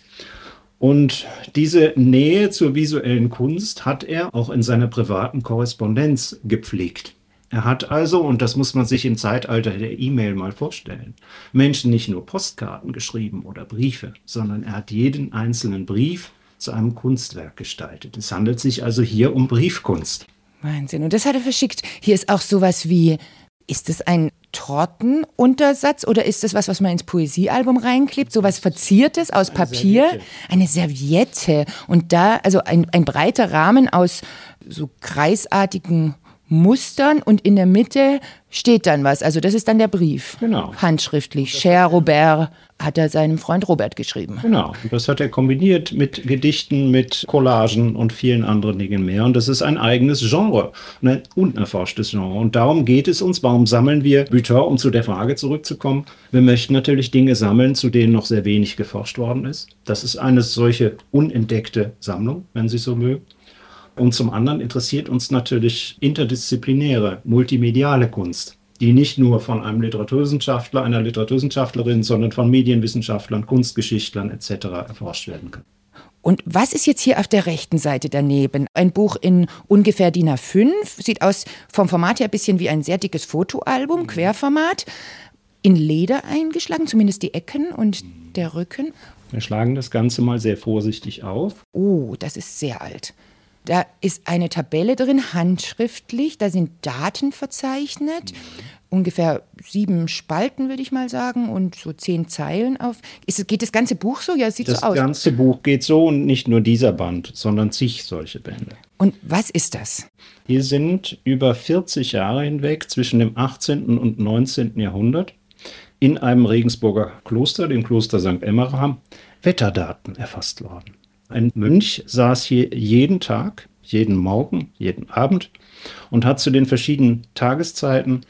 Speaker 2: Und diese Nähe zur visuellen Kunst hat er auch in seiner privaten Korrespondenz gepflegt. Er hat also, und das muss man sich im Zeitalter der E-Mail mal vorstellen, Menschen nicht nur Postkarten geschrieben oder Briefe, sondern er hat jeden einzelnen Brief zu einem Kunstwerk gestaltet. Es handelt sich also hier um Briefkunst.
Speaker 1: Wahnsinn. Und das hat er verschickt. Hier ist auch sowas wie, ist das ein Tortenuntersatz oder ist das was man ins Poesiealbum reinklebt? Sowas Verziertes aus Papier? Eine Serviette. Und da, also ein breiter Rahmen aus so kreisartigen Mustern und in der Mitte steht dann was. Also das ist dann der Brief.
Speaker 2: Genau.
Speaker 1: Handschriftlich. Cher Robert hat er seinem Freund Robert geschrieben.
Speaker 2: Genau. Und das hat er kombiniert mit Gedichten, mit Collagen und vielen anderen Dingen mehr. Und das ist ein eigenes Genre, ein unerforschtes Genre. Und darum geht es uns. Warum sammeln wir Butor? Um zu der Frage zurückzukommen. Wir möchten natürlich Dinge sammeln, zu denen noch sehr wenig geforscht worden ist. Das ist eine solche unentdeckte Sammlung, wenn Sie so mögen. Und zum anderen interessiert uns natürlich interdisziplinäre, multimediale Kunst, die nicht nur von einem Literaturwissenschaftler, einer Literaturwissenschaftlerin, sondern von Medienwissenschaftlern, Kunstgeschichtlern etc. erforscht werden kann.
Speaker 1: Und was ist jetzt hier auf der rechten Seite daneben? Ein Buch in ungefähr DIN A5, sieht aus vom Format her ein bisschen wie ein sehr dickes Fotoalbum, Querformat, in Leder eingeschlagen, zumindest die Ecken und der Rücken.
Speaker 2: Wir schlagen das Ganze mal sehr vorsichtig auf.
Speaker 1: Oh, das ist sehr alt. Da ist eine Tabelle drin, handschriftlich, da sind Daten verzeichnet, ungefähr 7 Spalten, würde ich mal sagen, und so 10 Zeilen auf. Geht das ganze Buch so? Ja, es sieht so aus.
Speaker 2: Das ganze Buch geht so und nicht nur dieser Band, sondern zig solche Bände.
Speaker 1: Und was ist das?
Speaker 2: Hier sind über 40 Jahre hinweg zwischen dem 18. und 19. Jahrhundert in einem Regensburger Kloster, dem Kloster St. Emmeram, Wetterdaten erfasst worden. Ein Mönch saß hier jeden Tag, jeden Morgen, jeden Abend und hat zu den verschiedenen Tageszeiten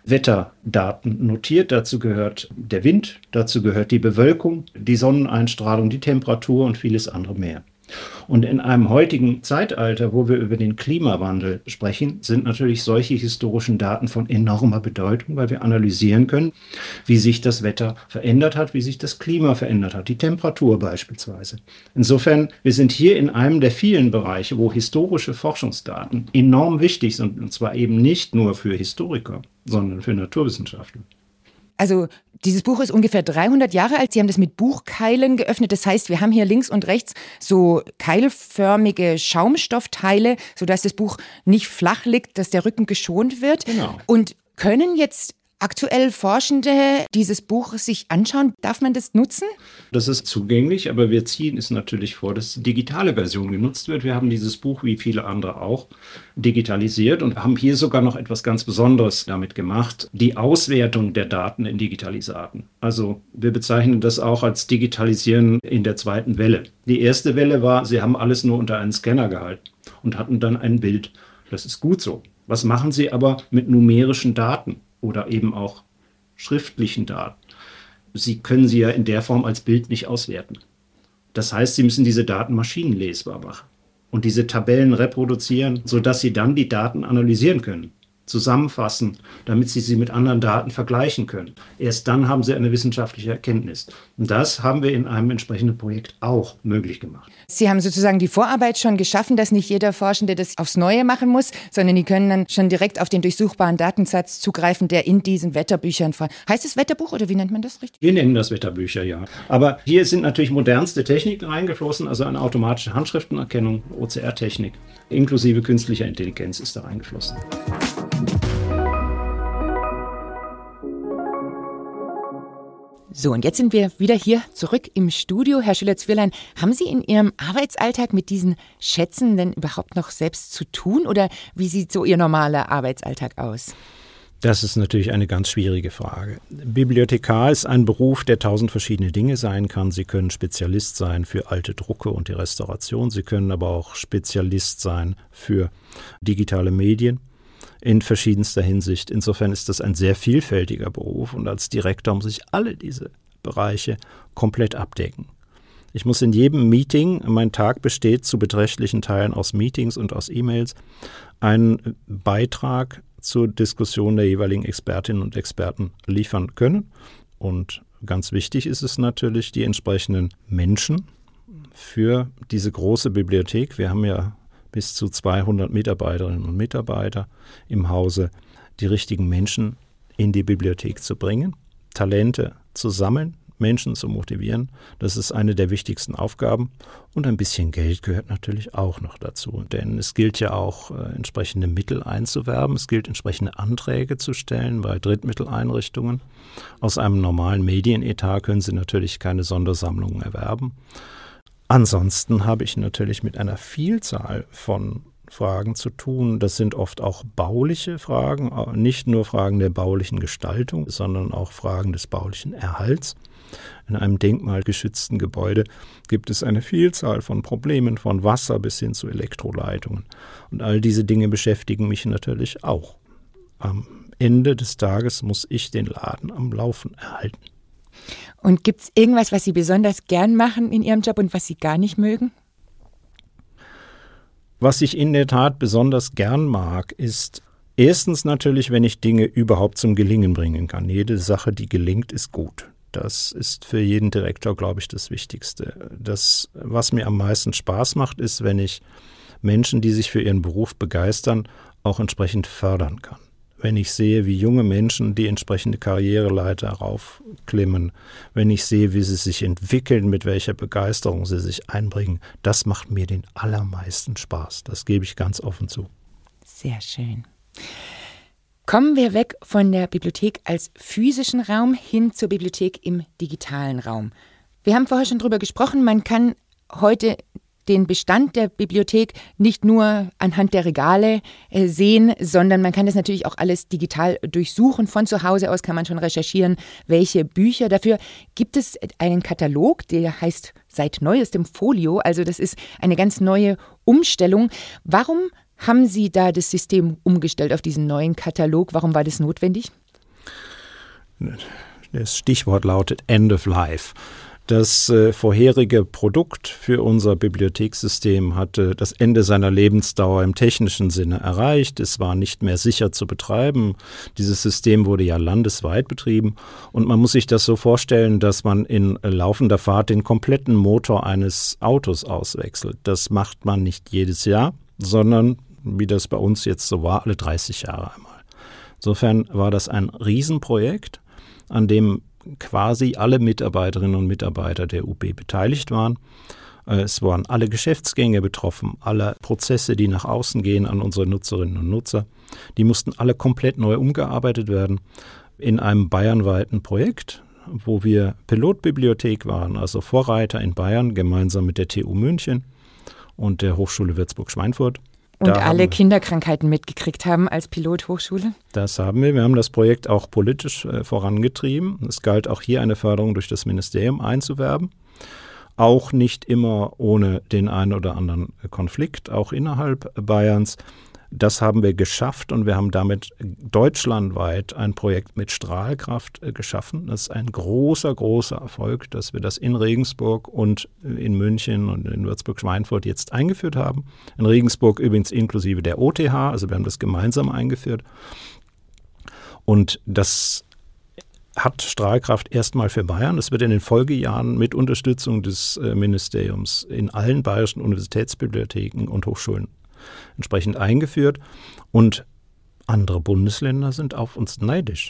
Speaker 2: Wetterdaten notiert. Dazu gehört der Wind, dazu gehört die Bewölkung, die Sonneneinstrahlung, die Temperatur und vieles andere mehr. Und in einem heutigen Zeitalter, wo wir über den Klimawandel sprechen, sind natürlich solche historischen Daten von enormer Bedeutung, weil wir analysieren können, wie sich das Wetter verändert hat, wie sich das Klima verändert hat, die Temperatur beispielsweise. Insofern, wir sind hier in einem der vielen Bereiche, wo historische Forschungsdaten enorm wichtig sind, und zwar eben nicht nur für Historiker, sondern für Naturwissenschaftler.
Speaker 1: Also dieses Buch ist ungefähr 300 Jahre alt. Sie haben das mit Buchkeilen geöffnet. Das heißt, wir haben hier links und rechts so keilförmige Schaumstoffteile, sodass das Buch nicht flach liegt, dass der Rücken geschont wird.
Speaker 2: Genau.
Speaker 1: Und können jetzt aktuell Forschende dieses Buch sich anschauen, darf man das nutzen?
Speaker 2: Das ist zugänglich, aber wir ziehen es natürlich vor, dass die digitale Version genutzt wird. Wir haben dieses Buch, wie viele andere auch, digitalisiert und haben hier sogar noch etwas ganz Besonderes damit gemacht, die Auswertung der Daten in Digitalisaten. Also wir bezeichnen das auch als Digitalisieren in der zweiten Welle. Die erste Welle war, sie haben alles nur unter einen Scanner gehalten und hatten dann ein Bild. Das ist gut so. Was machen Sie aber mit numerischen Daten oder eben auch schriftlichen Daten? Sie können sie ja in der Form als Bild nicht auswerten. Das heißt, Sie müssen diese Daten maschinenlesbar machen und diese Tabellen reproduzieren, sodass Sie dann die Daten analysieren können, zusammenfassen, damit Sie sie mit anderen Daten vergleichen können. Erst dann haben Sie eine wissenschaftliche Erkenntnis. Und das haben wir in einem entsprechenden Projekt auch möglich gemacht.
Speaker 1: Sie haben sozusagen die Vorarbeit schon geschaffen, dass nicht jeder Forschende das aufs Neue machen muss, sondern die können dann schon direkt auf den durchsuchbaren Datensatz zugreifen, der in diesen Wetterbüchern heißt es Wetterbuch oder wie nennt man das richtig?
Speaker 2: Wir nennen das Wetterbücher, ja. Aber hier sind natürlich modernste Techniken reingeflossen, also eine automatische Handschriftenerkennung, OCR-Technik, inklusive künstlicher Intelligenz ist da reingeflossen.
Speaker 1: So, und jetzt sind wir wieder hier zurück im Studio. Herr Schüller-Zwirlein, haben Sie in Ihrem Arbeitsalltag mit diesen Schätzen denn überhaupt noch selbst zu tun oder wie sieht so Ihr normaler Arbeitsalltag aus?
Speaker 2: Das ist natürlich eine ganz schwierige Frage. Bibliothekar ist ein Beruf, der 1000 verschiedene Dinge sein kann. Sie können Spezialist sein für alte Drucke und die Restauration. Sie können aber auch Spezialist sein für digitale Medien in verschiedenster Hinsicht. Insofern ist das ein sehr vielfältiger Beruf und als Direktor muss ich alle diese Bereiche komplett abdecken. Ich muss in jedem Meeting, mein Tag besteht zu beträchtlichen Teilen aus Meetings und aus E-Mails, einen Beitrag zur Diskussion der jeweiligen Expertinnen und Experten liefern können. Und ganz wichtig ist es natürlich, die entsprechenden Menschen für diese große Bibliothek, wir haben ja bis zu 200 Mitarbeiterinnen und Mitarbeiter im Hause, die richtigen Menschen in die Bibliothek zu bringen, Talente zu sammeln, Menschen zu motivieren. Das ist eine der wichtigsten Aufgaben. Und ein bisschen Geld gehört natürlich auch noch dazu. Denn es gilt ja auch, entsprechende Mittel einzuwerben. Es gilt, entsprechende Anträge zu stellen bei Drittmitteleinrichtungen. Aus einem normalen Medienetat können Sie natürlich keine Sondersammlungen erwerben. Ansonsten habe ich natürlich mit einer Vielzahl von Fragen zu tun. Das sind oft auch bauliche Fragen, nicht nur Fragen der baulichen Gestaltung, sondern auch Fragen des baulichen Erhalts. In einem denkmalgeschützten Gebäude gibt es eine Vielzahl von Problemen, von Wasser bis hin zu Elektroleitungen. Und all diese Dinge beschäftigen mich natürlich auch. Am Ende des Tages muss ich den Laden am Laufen erhalten.
Speaker 1: Und gibt es irgendwas, was Sie besonders gern machen in Ihrem Job und was Sie gar nicht mögen?
Speaker 2: Was ich in der Tat besonders gern mag, ist erstens natürlich, wenn ich Dinge überhaupt zum Gelingen bringen kann. Jede Sache, die gelingt, ist gut. Das ist für jeden Direktor, glaube ich, das Wichtigste. Das, was mir am meisten Spaß macht, ist, wenn ich Menschen, die sich für ihren Beruf begeistern, auch entsprechend fördern kann. Wenn ich sehe, wie junge Menschen die entsprechende Karriereleiter raufklimmen, wenn ich sehe, wie sie sich entwickeln, mit welcher Begeisterung sie sich einbringen, das macht mir den allermeisten Spaß. Das gebe ich ganz offen zu.
Speaker 1: Sehr schön. Kommen wir weg von der Bibliothek als physischen Raum hin zur Bibliothek im digitalen Raum. Wir haben vorher schon drüber gesprochen, man kann heute den Bestand der Bibliothek nicht nur anhand der Regale sehen, sondern man kann das natürlich auch alles digital durchsuchen. Von zu Hause aus kann man schon recherchieren, welche Bücher. Dafür gibt es einen Katalog, der heißt seit neuestem Folio. Also das ist eine ganz neue Umstellung. Warum haben Sie da das System umgestellt auf diesen neuen Katalog? Warum war das notwendig?
Speaker 2: Das Stichwort lautet End of Life. Das vorherige Produkt für unser Bibliothekssystem hatte das Ende seiner Lebensdauer im technischen Sinne erreicht. Es war nicht mehr sicher zu betreiben. Dieses System wurde ja landesweit betrieben. Und man muss sich das so vorstellen, dass man in laufender Fahrt den kompletten Motor eines Autos auswechselt. Das macht man nicht jedes Jahr, sondern, wie das bei uns jetzt so war, alle 30 Jahre einmal. Insofern war das ein Riesenprojekt, an dem quasi alle Mitarbeiterinnen und Mitarbeiter der UB beteiligt waren. Es waren alle Geschäftsgänge betroffen, alle Prozesse, die nach außen gehen an unsere Nutzerinnen und Nutzer. Die mussten alle komplett neu umgearbeitet werden. in einem bayernweiten Projekt, wo wir Pilotbibliothek waren, also Vorreiter in Bayern, gemeinsam mit der TU München und der Hochschule Würzburg-Schweinfurt.
Speaker 1: Und alle Kinderkrankheiten mitgekriegt haben als Pilothochschule? Das haben wir.
Speaker 2: Wir haben das Projekt auch politisch vorangetrieben. Es galt auch hier eine Förderung durch das Ministerium einzuwerben. Auch nicht immer ohne den einen oder anderen Konflikt, auch innerhalb Bayerns. Das haben wir geschafft und wir haben damit deutschlandweit ein Projekt mit Strahlkraft geschaffen. Das ist ein großer, großer Erfolg, dass wir das in Regensburg und in München und in Würzburg-Schweinfurt jetzt eingeführt haben. In Regensburg übrigens inklusive der OTH, also wir haben das gemeinsam eingeführt. Und das hat Strahlkraft erstmal für Bayern. Es wird in den Folgejahren mit Unterstützung des Ministeriums in allen bayerischen Universitätsbibliotheken und Hochschulen entsprechend eingeführt. Und andere Bundesländer sind auf uns neidisch.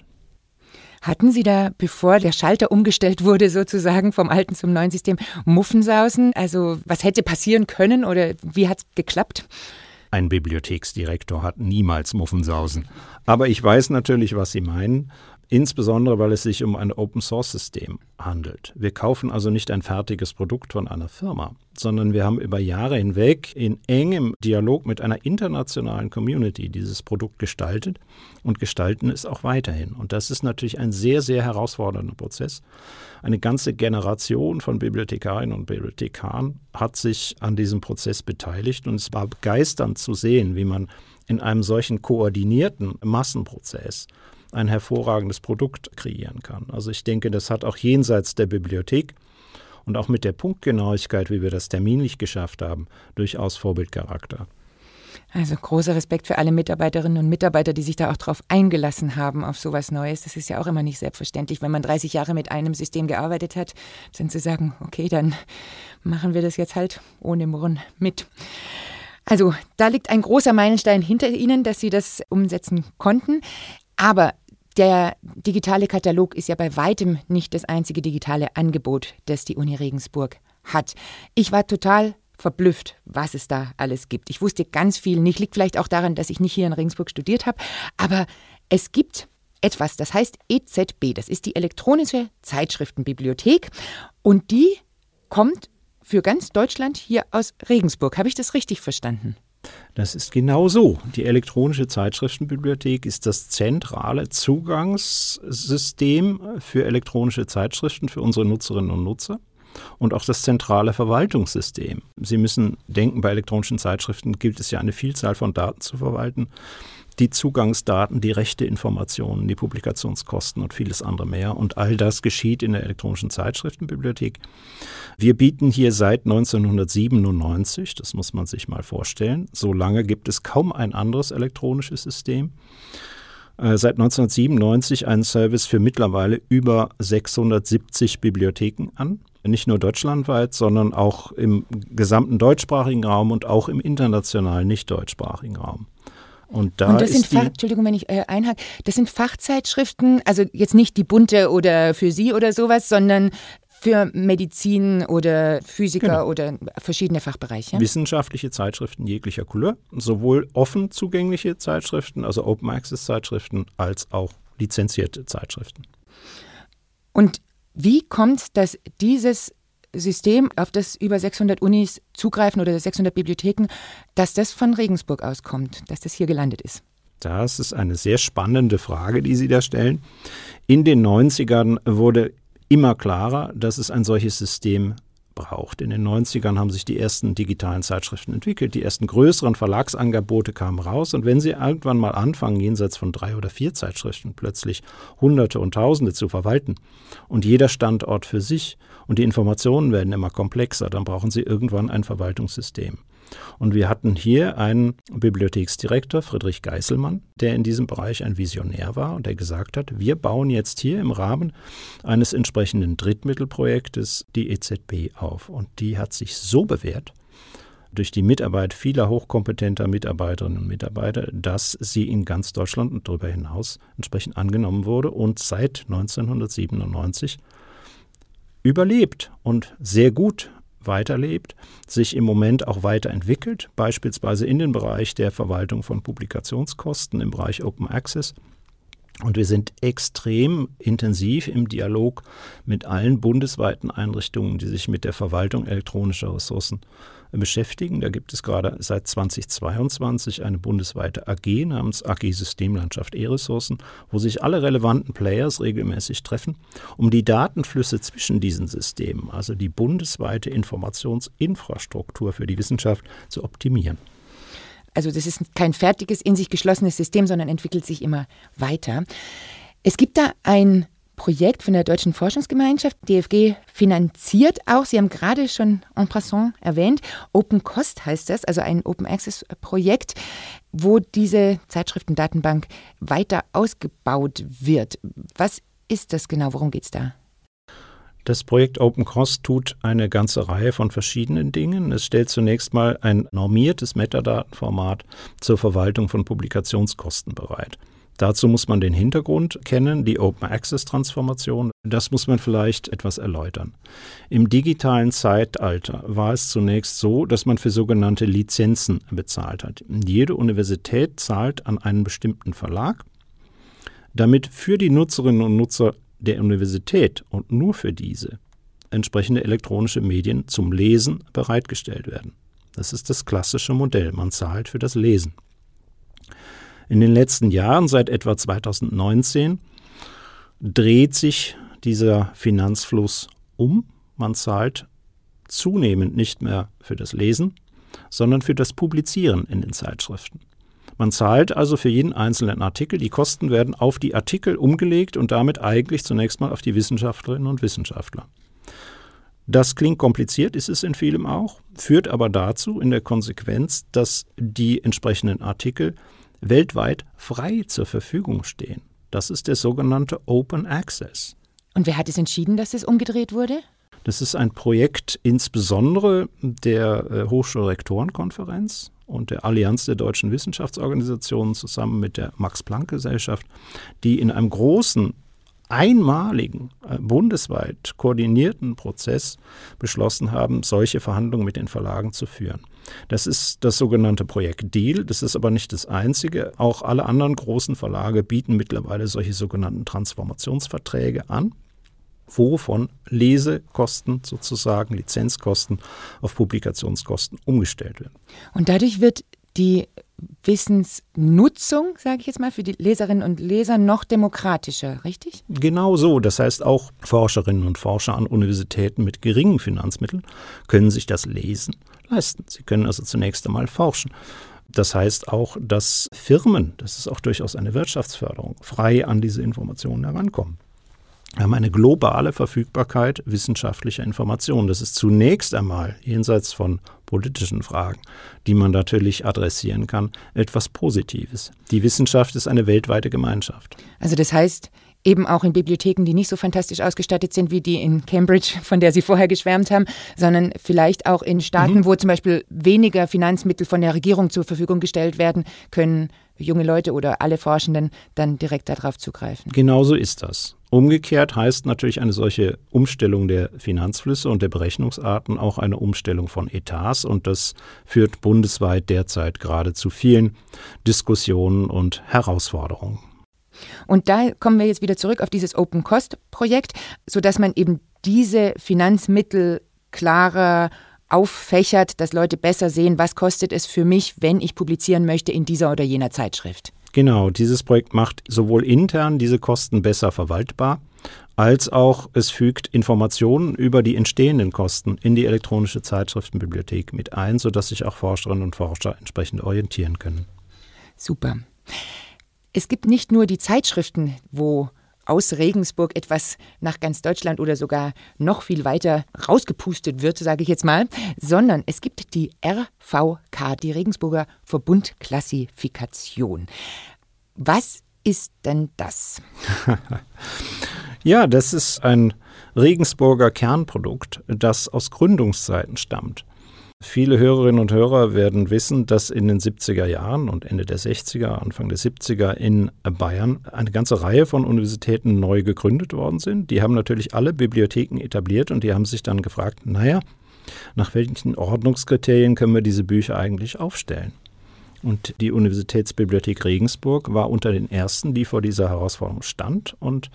Speaker 1: Hatten Sie da, bevor der Schalter umgestellt wurde, sozusagen vom alten zum neuen System, Muffensausen? Also was hätte passieren können oder wie hat es geklappt?
Speaker 2: Ein Bibliotheksdirektor hat niemals Muffensausen. Aber ich weiß natürlich, was Sie meinen. Insbesondere, weil es sich um ein Open-Source-System handelt. Wir kaufen also nicht ein fertiges Produkt von einer Firma, sondern wir haben über Jahre hinweg in engem Dialog mit einer internationalen Community dieses Produkt gestaltet und gestalten es auch weiterhin. Und das ist natürlich ein sehr, sehr herausfordernder Prozess. Eine ganze Generation von Bibliothekarinnen und Bibliothekaren hat sich an diesem Prozess beteiligt und es war begeisternd zu sehen, wie man in einem solchen koordinierten Massenprozess ein hervorragendes Produkt kreieren kann. Also ich denke, das hat auch jenseits der Bibliothek und auch mit der Punktgenauigkeit, wie wir das terminlich geschafft haben, durchaus Vorbildcharakter.
Speaker 1: Also großer Respekt für alle Mitarbeiterinnen und Mitarbeiter, die sich da auch drauf eingelassen haben, auf sowas Neues. Das ist ja auch immer nicht selbstverständlich, wenn man 30 Jahre mit einem System gearbeitet hat, dann zu sagen, okay, dann machen wir das jetzt halt ohne Murren mit. Also da liegt ein großer Meilenstein hinter Ihnen, dass Sie das umsetzen konnten. Aber der digitale Katalog ist ja bei weitem nicht das einzige digitale Angebot, das die Uni Regensburg hat. Ich war total verblüfft, was es da alles gibt. Ich wusste ganz viel nicht, liegt vielleicht auch daran, dass ich nicht hier in Regensburg studiert habe, aber es gibt etwas, das heißt EZB, das ist die elektronische Zeitschriftenbibliothek und die kommt für ganz Deutschland hier aus Regensburg. Habe ich das richtig verstanden?
Speaker 2: Das ist genau so. Die elektronische Zeitschriftenbibliothek ist das zentrale Zugangssystem für elektronische Zeitschriften für unsere Nutzerinnen und Nutzer und auch das zentrale Verwaltungssystem. Sie müssen denken, bei elektronischen Zeitschriften gilt es ja eine Vielzahl von Daten zu verwalten. Die Zugangsdaten, die Rechteinformationen, die Publikationskosten und vieles andere mehr. Und all das geschieht in der elektronischen Zeitschriftenbibliothek. Wir bieten hier seit 1997, das muss man sich mal vorstellen, so lange gibt es kaum ein anderes elektronisches System, seit 1997 einen Service für mittlerweile über 670 Bibliotheken an. Nicht nur deutschlandweit, sondern auch im gesamten deutschsprachigen Raum und auch im internationalen nicht deutschsprachigen Raum. Und
Speaker 1: das sind Entschuldigung, wenn ich einhake, das sind Fachzeitschriften, also jetzt nicht die Bunte oder für Sie oder sowas, sondern für Medizin oder Physiker oder verschiedene Fachbereiche.
Speaker 2: Wissenschaftliche Zeitschriften jeglicher Couleur, sowohl offen zugängliche Zeitschriften, also Open Access Zeitschriften, als auch lizenzierte Zeitschriften.
Speaker 1: Und wie kommt, dass dieses System, auf das über 600 Unis zugreifen oder 600 Bibliotheken, dass das von Regensburg auskommt, dass das hier gelandet ist?
Speaker 2: Das ist eine sehr spannende Frage, die Sie da stellen. In den 90ern wurde immer klarer, dass es ein solches System braucht. In den 90ern haben sich die ersten digitalen Zeitschriften entwickelt, die ersten größeren Verlagsangebote kamen raus und wenn Sie irgendwann mal anfangen, jenseits von 3 oder 4 Zeitschriften plötzlich Hunderte und Tausende zu verwalten und jeder Standort für sich und die Informationen werden immer komplexer, dann brauchen Sie irgendwann ein Verwaltungssystem. Und wir hatten hier einen Bibliotheksdirektor, Friedrich Geißelmann, der in diesem Bereich ein Visionär war und der gesagt hat, wir bauen jetzt hier im Rahmen eines entsprechenden Drittmittelprojektes die EZB auf. Und die hat sich so bewährt durch die Mitarbeit vieler hochkompetenter Mitarbeiterinnen und Mitarbeiter, dass sie in ganz Deutschland und darüber hinaus entsprechend angenommen wurde und seit 1997 überlebt und sehr gut weiterlebt, sich im Moment auch weiterentwickelt, beispielsweise in den Bereich der Verwaltung von Publikationskosten im Bereich Open Access Und wir sind extrem intensiv im Dialog mit allen bundesweiten Einrichtungen, die sich mit der Verwaltung elektronischer Ressourcen beschäftigen. Da gibt es gerade seit 2022 eine bundesweite AG namens AG Systemlandschaft E-Ressourcen, wo sich alle relevanten Players regelmäßig treffen, um die Datenflüsse zwischen diesen Systemen, also die bundesweite Informationsinfrastruktur für die Wissenschaft, zu optimieren.
Speaker 1: Also das ist kein fertiges, in sich geschlossenes System, sondern entwickelt sich immer weiter. Es gibt da ein Projekt von der Deutschen Forschungsgemeinschaft, DFG finanziert auch, Sie haben gerade schon en passant erwähnt, OpenCost heißt das, also ein Open-Access-Projekt, wo diese Zeitschriftendatenbank weiter ausgebaut wird. Was ist das genau? Worum geht es da?
Speaker 2: Das Projekt OpenCost tut eine ganze Reihe von verschiedenen Dingen. Es stellt zunächst mal ein normiertes Metadatenformat zur Verwaltung von Publikationskosten bereit. Dazu muss man den Hintergrund kennen, die Open-Access-Transformation. Das muss man vielleicht etwas erläutern. Im digitalen Zeitalter war es zunächst so, dass man für sogenannte Lizenzen bezahlt hat. Jede Universität zahlt an einen bestimmten Verlag, damit für die Nutzerinnen und Nutzer der Universität und nur für diese entsprechende elektronische Medien zum Lesen bereitgestellt werden. Das ist das klassische Modell. Man zahlt für das Lesen. In den letzten Jahren, seit etwa 2019, dreht sich dieser Finanzfluss um. Man zahlt zunehmend nicht mehr für das Lesen, sondern für das Publizieren in den Zeitschriften. Man zahlt also für jeden einzelnen Artikel. Die Kosten werden auf die Artikel umgelegt und damit eigentlich zunächst mal auf die Wissenschaftlerinnen und Wissenschaftler. Das klingt kompliziert, ist es in vielem auch, führt aber dazu in der Konsequenz, dass die entsprechenden Artikel weltweit frei zur Verfügung stehen. Das ist der sogenannte Open Access.
Speaker 1: Und wer hat es entschieden, dass es umgedreht wurde?
Speaker 2: Das ist ein Projekt insbesondere der Hochschulrektorenkonferenz und der Allianz der deutschen Wissenschaftsorganisationen zusammen mit der Max-Planck-Gesellschaft, die in einem großen, einmaligen, bundesweit koordinierten Prozess beschlossen haben, solche Verhandlungen mit den Verlagen zu führen. Das ist das sogenannte Projekt DEAL. Das ist aber nicht das einzige. Auch alle anderen großen Verlage bieten mittlerweile solche sogenannten Transformationsverträge an, wo von Lesekosten sozusagen, Lizenzkosten auf Publikationskosten umgestellt werden.
Speaker 1: Und dadurch wird die Wissensnutzung, sage ich jetzt mal, für die Leserinnen und Leser noch demokratischer, richtig?
Speaker 2: Genau so. Das heißt, auch Forscherinnen und Forscher an Universitäten mit geringen Finanzmitteln können sich das Lesen leisten. Sie können also zunächst einmal forschen. Das heißt auch, dass Firmen, das ist auch durchaus eine Wirtschaftsförderung, frei an diese Informationen herankommen. Wir haben eine globale Verfügbarkeit wissenschaftlicher Informationen. Das ist zunächst einmal, jenseits von politischen Fragen, die man natürlich adressieren kann, etwas Positives. Die Wissenschaft ist eine weltweite Gemeinschaft.
Speaker 1: Also das heißt, eben auch in Bibliotheken, die nicht so fantastisch ausgestattet sind wie die in Cambridge, von der Sie vorher geschwärmt haben, sondern vielleicht auch in Staaten, wo zum Beispiel weniger Finanzmittel von der Regierung zur Verfügung gestellt werden, können junge Leute oder alle Forschenden dann direkt darauf zugreifen.
Speaker 2: Genauso ist das. Umgekehrt heißt natürlich eine solche Umstellung der Finanzflüsse und der Berechnungsarten auch eine Umstellung von Etats, und das führt bundesweit derzeit gerade zu vielen Diskussionen und Herausforderungen.
Speaker 1: Und da kommen wir jetzt wieder zurück auf dieses Open-Cost-Projekt, sodass man eben diese Finanzmittel klarer auffächert, dass Leute besser sehen, was kostet es für mich, wenn ich publizieren möchte in dieser oder jener Zeitschrift.
Speaker 2: Genau, dieses Projekt macht sowohl intern diese Kosten besser verwaltbar, als auch es fügt Informationen über die entstehenden Kosten in die elektronische Zeitschriftenbibliothek mit ein, sodass sich auch Forscherinnen und Forscher entsprechend orientieren können.
Speaker 1: Super. Es gibt nicht nur die Zeitschriften, wo aus Regensburg etwas nach ganz Deutschland oder sogar noch viel weiter rausgepustet wird, sage ich jetzt mal, sondern es gibt die RVK, die Regensburger Verbundklassifikation. Was ist denn das?
Speaker 2: Ja, das ist ein Regensburger Kernprodukt, das aus Gründungszeiten stammt. Viele Hörerinnen und Hörer werden wissen, dass in den 70er Jahren und Ende der 60er, Anfang der 70er in Bayern eine ganze Reihe von Universitäten neu gegründet worden sind. Die haben natürlich alle Bibliotheken etabliert und die haben sich dann gefragt, naja, nach welchen Ordnungskriterien können wir diese Bücher eigentlich aufstellen? Und die Universitätsbibliothek Regensburg war unter den ersten, die vor dieser Herausforderung stand. Und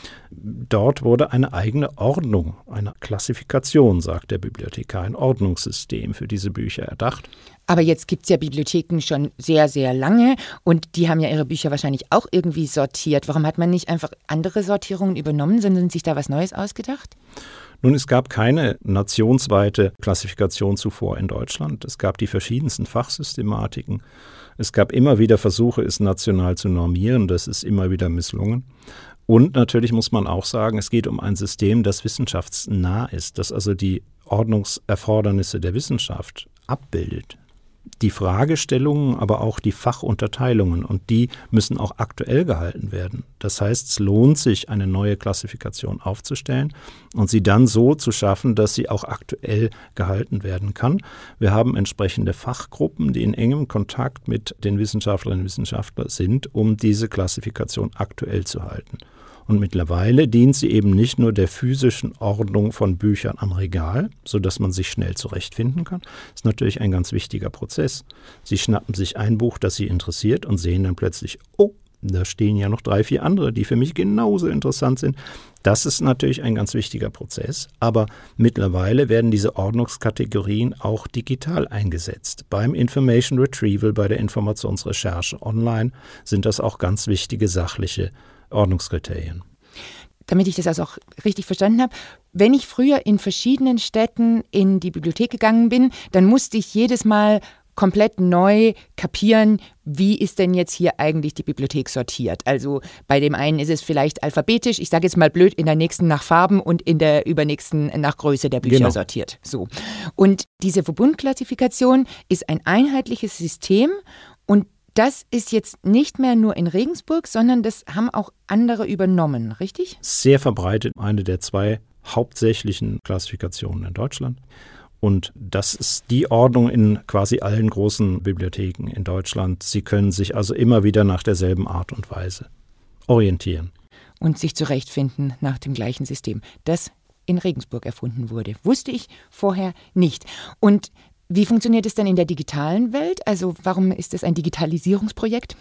Speaker 2: dort wurde eine eigene Ordnung, eine Klassifikation, sagt der Bibliothekar, ein Ordnungssystem für diese Bücher erdacht.
Speaker 1: Aber jetzt gibt es ja Bibliotheken schon sehr, sehr lange und die haben ja ihre Bücher wahrscheinlich auch irgendwie sortiert. Warum hat man nicht einfach andere Sortierungen übernommen, sondern sich da was Neues ausgedacht?
Speaker 2: Nun, es gab keine nationsweite Klassifikation zuvor in Deutschland. Es gab die verschiedensten Fachsystematiken. Es gab immer wieder Versuche, es national zu normieren. Das ist immer wieder misslungen. Und natürlich muss man auch sagen, es geht um ein System, das wissenschaftsnah ist, das also die Ordnungserfordernisse der Wissenschaft abbildet. Die Fragestellungen, aber auch die Fachunterteilungen, und die müssen auch aktuell gehalten werden. Das heißt, es lohnt sich, eine neue Klassifikation aufzustellen und sie dann so zu schaffen, dass sie auch aktuell gehalten werden kann. Wir haben entsprechende Fachgruppen, die in engem Kontakt mit den Wissenschaftlerinnen und Wissenschaftlern sind, um diese Klassifikation aktuell zu halten. Und mittlerweile dient sie eben nicht nur der physischen Ordnung von Büchern am Regal, sodass man sich schnell zurechtfinden kann. Das ist natürlich ein ganz wichtiger Prozess. Sie schnappen sich ein Buch, das Sie interessiert, und sehen dann plötzlich, oh, da stehen ja noch 3, 4 andere, die für mich genauso interessant sind. Das ist natürlich ein ganz wichtiger Prozess. Aber mittlerweile werden diese Ordnungskategorien auch digital eingesetzt. Beim Information Retrieval, bei der Informationsrecherche online sind das auch ganz wichtige sachliche Ordnungskriterien.
Speaker 1: Damit ich das also auch richtig verstanden habe, wenn ich früher in verschiedenen Städten in die Bibliothek gegangen bin, dann musste ich jedes Mal komplett neu kapieren, wie ist denn jetzt hier eigentlich die Bibliothek sortiert. Also bei dem einen ist es vielleicht alphabetisch, ich sage jetzt mal blöd, in der nächsten nach Farben und in der übernächsten nach Größe der Bücher sortiert. So. Und diese Verbundklassifikation ist ein einheitliches System und das ist jetzt nicht mehr nur in Regensburg, sondern das haben auch andere übernommen, richtig?
Speaker 2: Sehr verbreitet, eine der 2 hauptsächlichen Klassifikationen in Deutschland. Und das ist die Ordnung in quasi allen großen Bibliotheken in Deutschland. Sie können sich also immer wieder nach derselben Art und Weise orientieren.
Speaker 1: Und sich zurechtfinden nach dem gleichen System, das in Regensburg erfunden wurde. Wusste ich vorher nicht. Und wie funktioniert es denn in der digitalen Welt? Also warum ist es ein Digitalisierungsprojekt?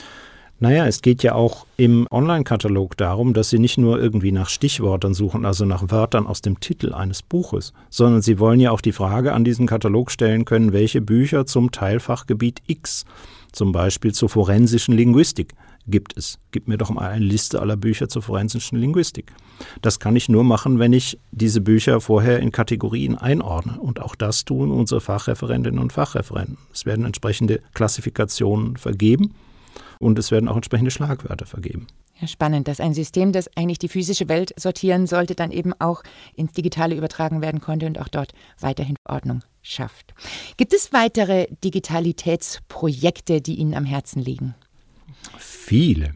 Speaker 2: Naja, es geht ja auch im Online-Katalog darum, dass Sie nicht nur irgendwie nach Stichwörtern suchen, also nach Wörtern aus dem Titel eines Buches, sondern Sie wollen ja auch die Frage an diesen Katalog stellen können, welche Bücher zum Teilfachgebiet X, zum Beispiel zur forensischen Linguistik, gibt es. Gib mir doch mal eine Liste aller Bücher zur forensischen Linguistik. Das kann ich nur machen, wenn ich diese Bücher vorher in Kategorien einordne. Und auch das tun unsere Fachreferentinnen und Fachreferenten. Es werden entsprechende Klassifikationen vergeben und es werden auch entsprechende Schlagwörter vergeben.
Speaker 1: Ja, spannend, dass ein System, das eigentlich die physische Welt sortieren sollte, dann eben auch ins Digitale übertragen werden konnte und auch dort weiterhin Ordnung schafft. Gibt es weitere Digitalitätsprojekte, die Ihnen am Herzen liegen?
Speaker 2: Viele.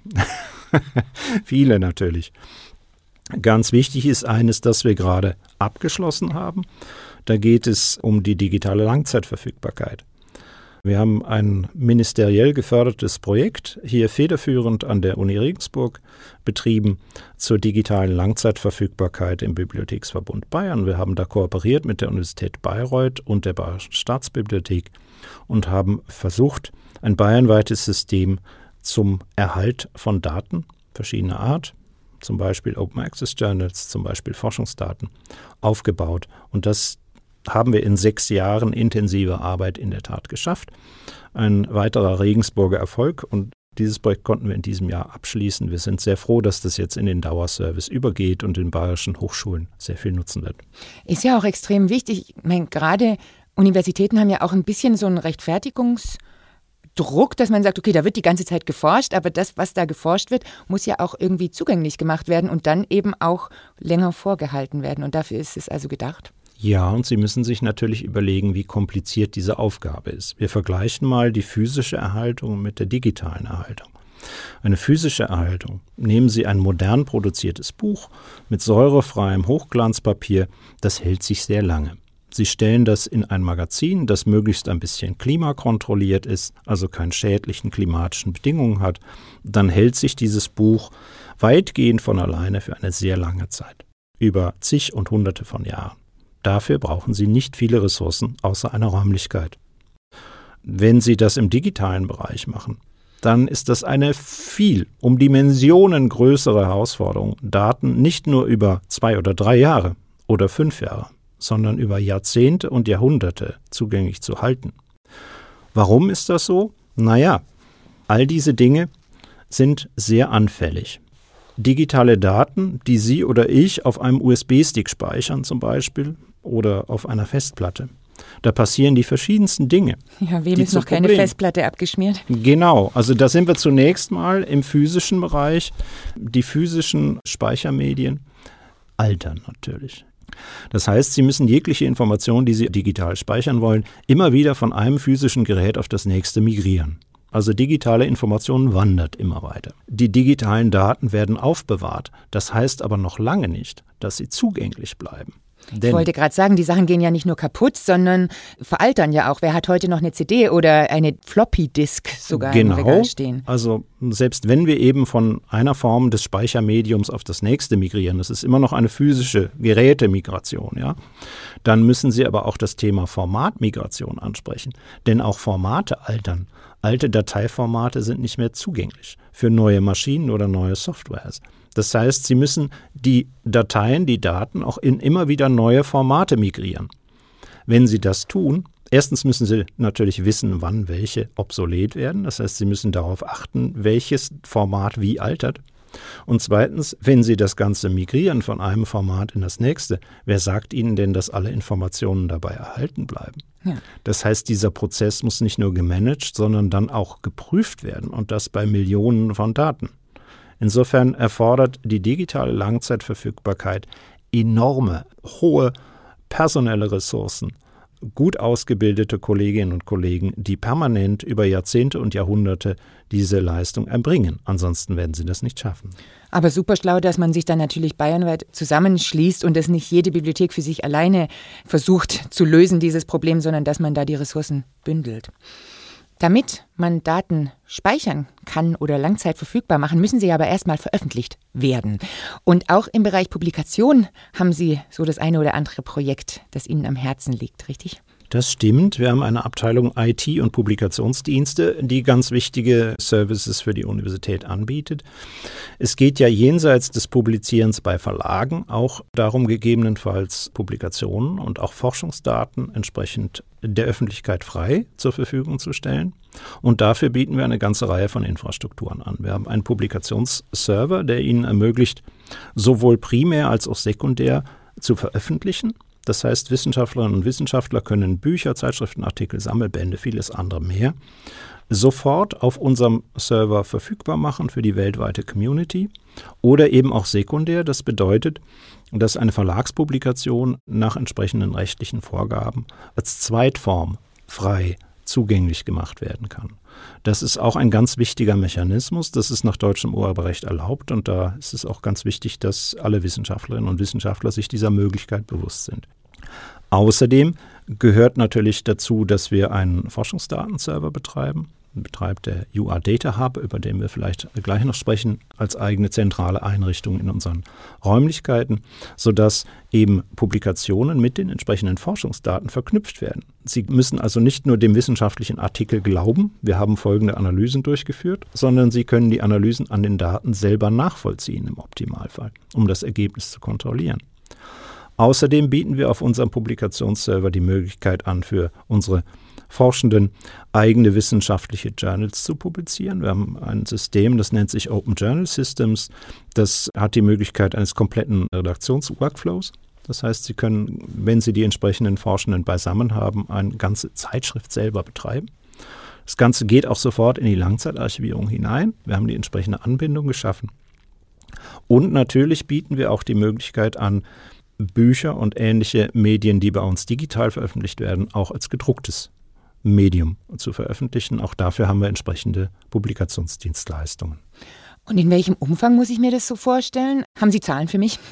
Speaker 2: Viele natürlich. Ganz wichtig ist eines, das wir gerade abgeschlossen haben. Da geht es um die digitale Langzeitverfügbarkeit. Wir haben ein ministeriell gefördertes Projekt, hier federführend an der Uni Regensburg betrieben, zur digitalen Langzeitverfügbarkeit im Bibliotheksverbund Bayern. Wir haben da kooperiert mit der Universität Bayreuth und der Bayerischen Staatsbibliothek und haben versucht, ein bayernweites System zum Erhalt von Daten verschiedener Art, zum Beispiel Open Access Journals, zum Beispiel Forschungsdaten, aufgebaut. Und das haben wir in 6 Jahren intensiver Arbeit in der Tat geschafft. Ein weiterer Regensburger Erfolg, und dieses Projekt konnten wir in diesem Jahr abschließen. Wir sind sehr froh, dass das jetzt in den Dauerservice übergeht und den bayerischen Hochschulen sehr viel nutzen wird.
Speaker 1: Ist ja auch extrem wichtig. Ich meine, gerade Universitäten haben ja auch ein bisschen so einen Rechtfertigungsdruck, dass man sagt, okay, da wird die ganze Zeit geforscht, aber das, was da geforscht wird, muss ja auch irgendwie zugänglich gemacht werden und dann eben auch länger vorgehalten werden. Und dafür ist es also gedacht.
Speaker 2: Ja, und Sie müssen sich natürlich überlegen, wie kompliziert diese Aufgabe ist. Wir vergleichen mal die physische Erhaltung mit der digitalen Erhaltung. Eine physische Erhaltung. Nehmen Sie ein modern produziertes Buch mit säurefreiem Hochglanzpapier, das hält sich sehr lange. Sie stellen das in ein Magazin, das möglichst ein bisschen klimakontrolliert ist, also keine schädlichen klimatischen Bedingungen hat. Dann hält sich dieses Buch weitgehend von alleine für eine sehr lange Zeit, über zig und hunderte von Jahren. Dafür brauchen Sie nicht viele Ressourcen außer einer Räumlichkeit. Wenn Sie das im digitalen Bereich machen, dann ist das eine um Dimensionen größere Herausforderung, Daten nicht nur über 2 oder 3 Jahre oder 5 Jahre, sondern über Jahrzehnte und Jahrhunderte zugänglich zu halten. Warum ist das so? Naja, all diese Dinge sind sehr anfällig. Digitale Daten, die Sie oder ich auf einem USB-Stick speichern zum Beispiel oder auf einer Festplatte. Da passieren die verschiedensten Dinge.
Speaker 1: Ja, wem ist noch keine Festplatte abgeschmiert?
Speaker 2: Genau, also da sind wir zunächst mal im physischen Bereich. Die physischen Speichermedien altern natürlich. Das heißt, Sie müssen jegliche Information, die Sie digital speichern wollen, immer wieder von einem physischen Gerät auf das nächste migrieren. Also digitale Information wandert immer weiter. Die digitalen Daten werden aufbewahrt. Das heißt aber noch lange nicht, dass sie zugänglich bleiben.
Speaker 1: Ich wollte gerade sagen, die Sachen gehen ja nicht nur kaputt, sondern veraltern ja auch. Wer hat heute noch eine CD oder eine Floppy-Disk sogar im Regal stehen?
Speaker 2: Also selbst wenn wir eben von einer Form des Speichermediums auf das nächste migrieren, das ist immer noch eine physische Gerätemigration, ja, dann müssen Sie aber auch das Thema Formatmigration ansprechen. Denn auch Formate altern. Alte Dateiformate sind nicht mehr zugänglich für neue Maschinen oder neue Softwares. Das heißt, Sie müssen die Dateien, die Daten auch in immer wieder neue Formate migrieren. Wenn Sie das tun, erstens müssen Sie natürlich wissen, wann welche obsolet werden. Das heißt, Sie müssen darauf achten, welches Format wie altert. Und zweitens, wenn Sie das Ganze migrieren von einem Format in das nächste, wer sagt Ihnen denn, dass alle Informationen dabei erhalten bleiben? Ja. Das heißt, dieser Prozess muss nicht nur gemanagt, sondern dann auch geprüft werden und das bei Millionen von Daten. Insofern erfordert die digitale Langzeitverfügbarkeit enorme, hohe personelle Ressourcen, gut ausgebildete Kolleginnen und Kollegen, die permanent über Jahrzehnte und Jahrhunderte diese Leistung erbringen. Ansonsten werden sie das nicht schaffen.
Speaker 1: Aber super schlau, dass man sich dann natürlich bayernweit zusammenschließt und dass nicht jede Bibliothek für sich alleine versucht zu lösen, dieses Problem, sondern dass man da die Ressourcen bündelt. Damit man Daten speichern kann oder langzeit verfügbar machen, müssen sie aber erstmal veröffentlicht werden. Und auch im Bereich Publikation haben Sie so das eine oder andere Projekt, das Ihnen am Herzen liegt, richtig?
Speaker 2: Das stimmt. Wir haben eine Abteilung IT und Publikationsdienste, die ganz wichtige Services für die Universität anbietet. Es geht ja jenseits des Publizierens bei Verlagen auch darum, gegebenenfalls Publikationen und auch Forschungsdaten entsprechend der Öffentlichkeit frei zur Verfügung zu stellen. Und dafür bieten wir eine ganze Reihe von Infrastrukturen an. Wir haben einen Publikationsserver, der Ihnen ermöglicht, sowohl primär als auch sekundär zu veröffentlichen. Das heißt, Wissenschaftlerinnen und Wissenschaftler können Bücher, Zeitschriften, Artikel, Sammelbände, vieles andere mehr sofort auf unserem Server verfügbar machen für die weltweite Community oder eben auch sekundär. Das bedeutet, dass eine Verlagspublikation nach entsprechenden rechtlichen Vorgaben als Zweitform frei zugänglich gemacht werden kann. Das ist auch ein ganz wichtiger Mechanismus. Das ist nach deutschem Urheberrecht erlaubt und da ist es auch ganz wichtig, dass alle Wissenschaftlerinnen und Wissenschaftler sich dieser Möglichkeit bewusst sind. Außerdem gehört natürlich dazu, dass wir einen Forschungsdatenserver betreiben. Betreibt der UR Data Hub, über den wir vielleicht gleich noch sprechen, als eigene zentrale Einrichtung in unseren Räumlichkeiten, sodass eben Publikationen mit den entsprechenden Forschungsdaten verknüpft werden. Sie müssen also nicht nur dem wissenschaftlichen Artikel glauben, wir haben folgende Analysen durchgeführt, sondern Sie können die Analysen an den Daten selber nachvollziehen im Optimalfall, um das Ergebnis zu kontrollieren. Außerdem bieten wir auf unserem Publikationsserver die Möglichkeit an, für unsere Forschenden eigene wissenschaftliche Journals zu publizieren. Wir haben ein System, das nennt sich Open Journal Systems. Das hat die Möglichkeit eines kompletten Redaktionsworkflows. Das heißt, Sie können, wenn Sie die entsprechenden Forschenden beisammen haben, eine ganze Zeitschrift selber betreiben. Das Ganze geht auch sofort in die Langzeitarchivierung hinein. Wir haben die entsprechende Anbindung geschaffen. Und natürlich bieten wir auch die Möglichkeit an, Bücher und ähnliche Medien, die bei uns digital veröffentlicht werden, auch als gedrucktes Medium zu veröffentlichen. Auch dafür haben wir entsprechende Publikationsdienstleistungen.
Speaker 1: Und in welchem Umfang muss ich mir das so vorstellen? Haben Sie Zahlen für mich?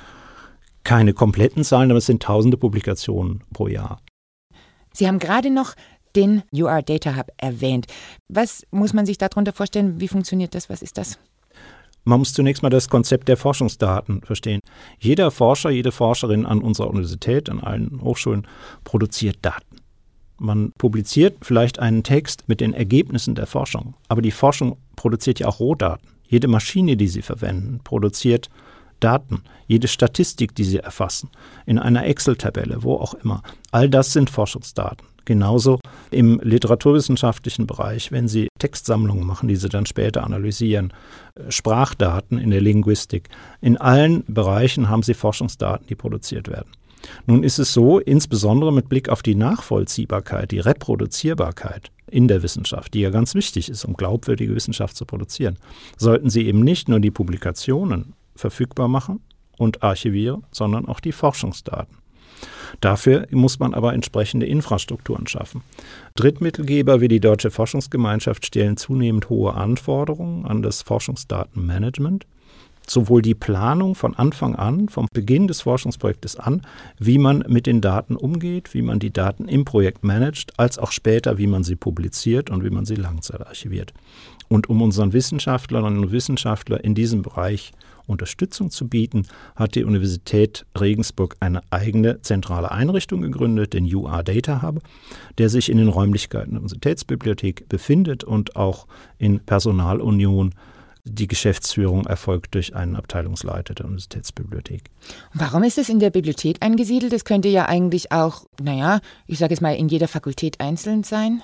Speaker 2: Keine kompletten Zahlen, aber es sind tausende Publikationen pro Jahr.
Speaker 1: Sie haben gerade noch den UR Data Hub erwähnt. Was muss man sich darunter vorstellen? Wie funktioniert das? Was ist das?
Speaker 2: Man muss zunächst mal das Konzept der Forschungsdaten verstehen. Jeder Forscher, jede Forscherin an unserer Universität, an allen Hochschulen produziert Daten. Man publiziert vielleicht einen Text mit den Ergebnissen der Forschung, aber die Forschung produziert ja auch Rohdaten. Jede Maschine, die Sie verwenden, produziert Daten. Jede Statistik, die Sie erfassen, in einer Excel-Tabelle, wo auch immer. All das sind Forschungsdaten. Genauso im literaturwissenschaftlichen Bereich, wenn Sie Textsammlungen machen, die Sie dann später analysieren, Sprachdaten in der Linguistik. In allen Bereichen haben Sie Forschungsdaten, die produziert werden. Nun ist es so, insbesondere mit Blick auf die Nachvollziehbarkeit, die Reproduzierbarkeit in der Wissenschaft, die ja ganz wichtig ist, um glaubwürdige Wissenschaft zu produzieren, sollten Sie eben nicht nur die Publikationen verfügbar machen und archivieren, sondern auch die Forschungsdaten. Dafür muss man aber entsprechende Infrastrukturen schaffen. Drittmittelgeber wie die Deutsche Forschungsgemeinschaft stellen zunehmend hohe Anforderungen an das Forschungsdatenmanagement. Sowohl die Planung von Anfang an, vom Beginn des Forschungsprojektes an, wie man mit den Daten umgeht, wie man die Daten im Projekt managt, als auch später, wie man sie publiziert und wie man sie langzeitarchiviert. Und um unseren Wissenschaftlerinnen und Wissenschaftlern in diesem Bereich Unterstützung zu bieten, hat die Universität Regensburg eine eigene zentrale Einrichtung gegründet, den UR Data Hub, der sich in den Räumlichkeiten der Universitätsbibliothek befindet und auch in Personalunion. Die Geschäftsführung erfolgt durch einen Abteilungsleiter der Universitätsbibliothek.
Speaker 1: Warum ist es in der Bibliothek angesiedelt? Das könnte ja eigentlich auch, ich sage es mal, in jeder Fakultät einzeln sein.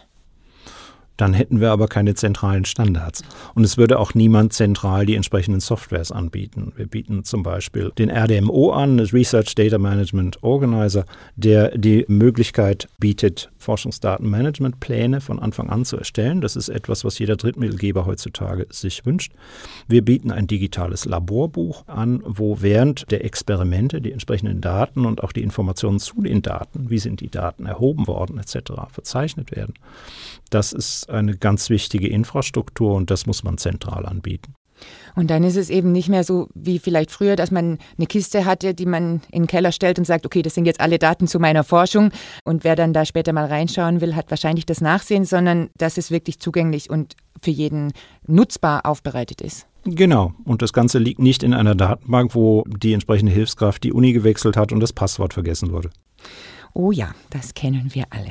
Speaker 2: Dann hätten wir aber keine zentralen Standards. Und es würde auch niemand zentral die entsprechenden Softwares anbieten. Wir bieten zum Beispiel den RDMO an, das Research Data Management Organizer, der die Möglichkeit bietet, Forschungsdatenmanagementpläne von Anfang an zu erstellen. Das ist etwas, was jeder Drittmittelgeber heutzutage sich wünscht. Wir bieten ein digitales Laborbuch an, wo während der Experimente die entsprechenden Daten und auch die Informationen zu den Daten, wie sind die Daten erhoben worden etc., verzeichnet werden. Das ist eine ganz wichtige Infrastruktur und das muss man zentral anbieten.
Speaker 1: Und dann ist es eben nicht mehr so wie vielleicht früher, dass man eine Kiste hatte, die man in den Keller stellt und sagt, okay, das sind jetzt alle Daten zu meiner Forschung. Und wer dann da später mal reinschauen will, hat wahrscheinlich das Nachsehen, sondern dass es wirklich zugänglich und für jeden nutzbar aufbereitet ist.
Speaker 2: Genau. Und das Ganze liegt nicht in einer Datenbank, wo die entsprechende Hilfskraft die Uni gewechselt hat und das Passwort vergessen wurde.
Speaker 1: Oh ja, das kennen wir alle.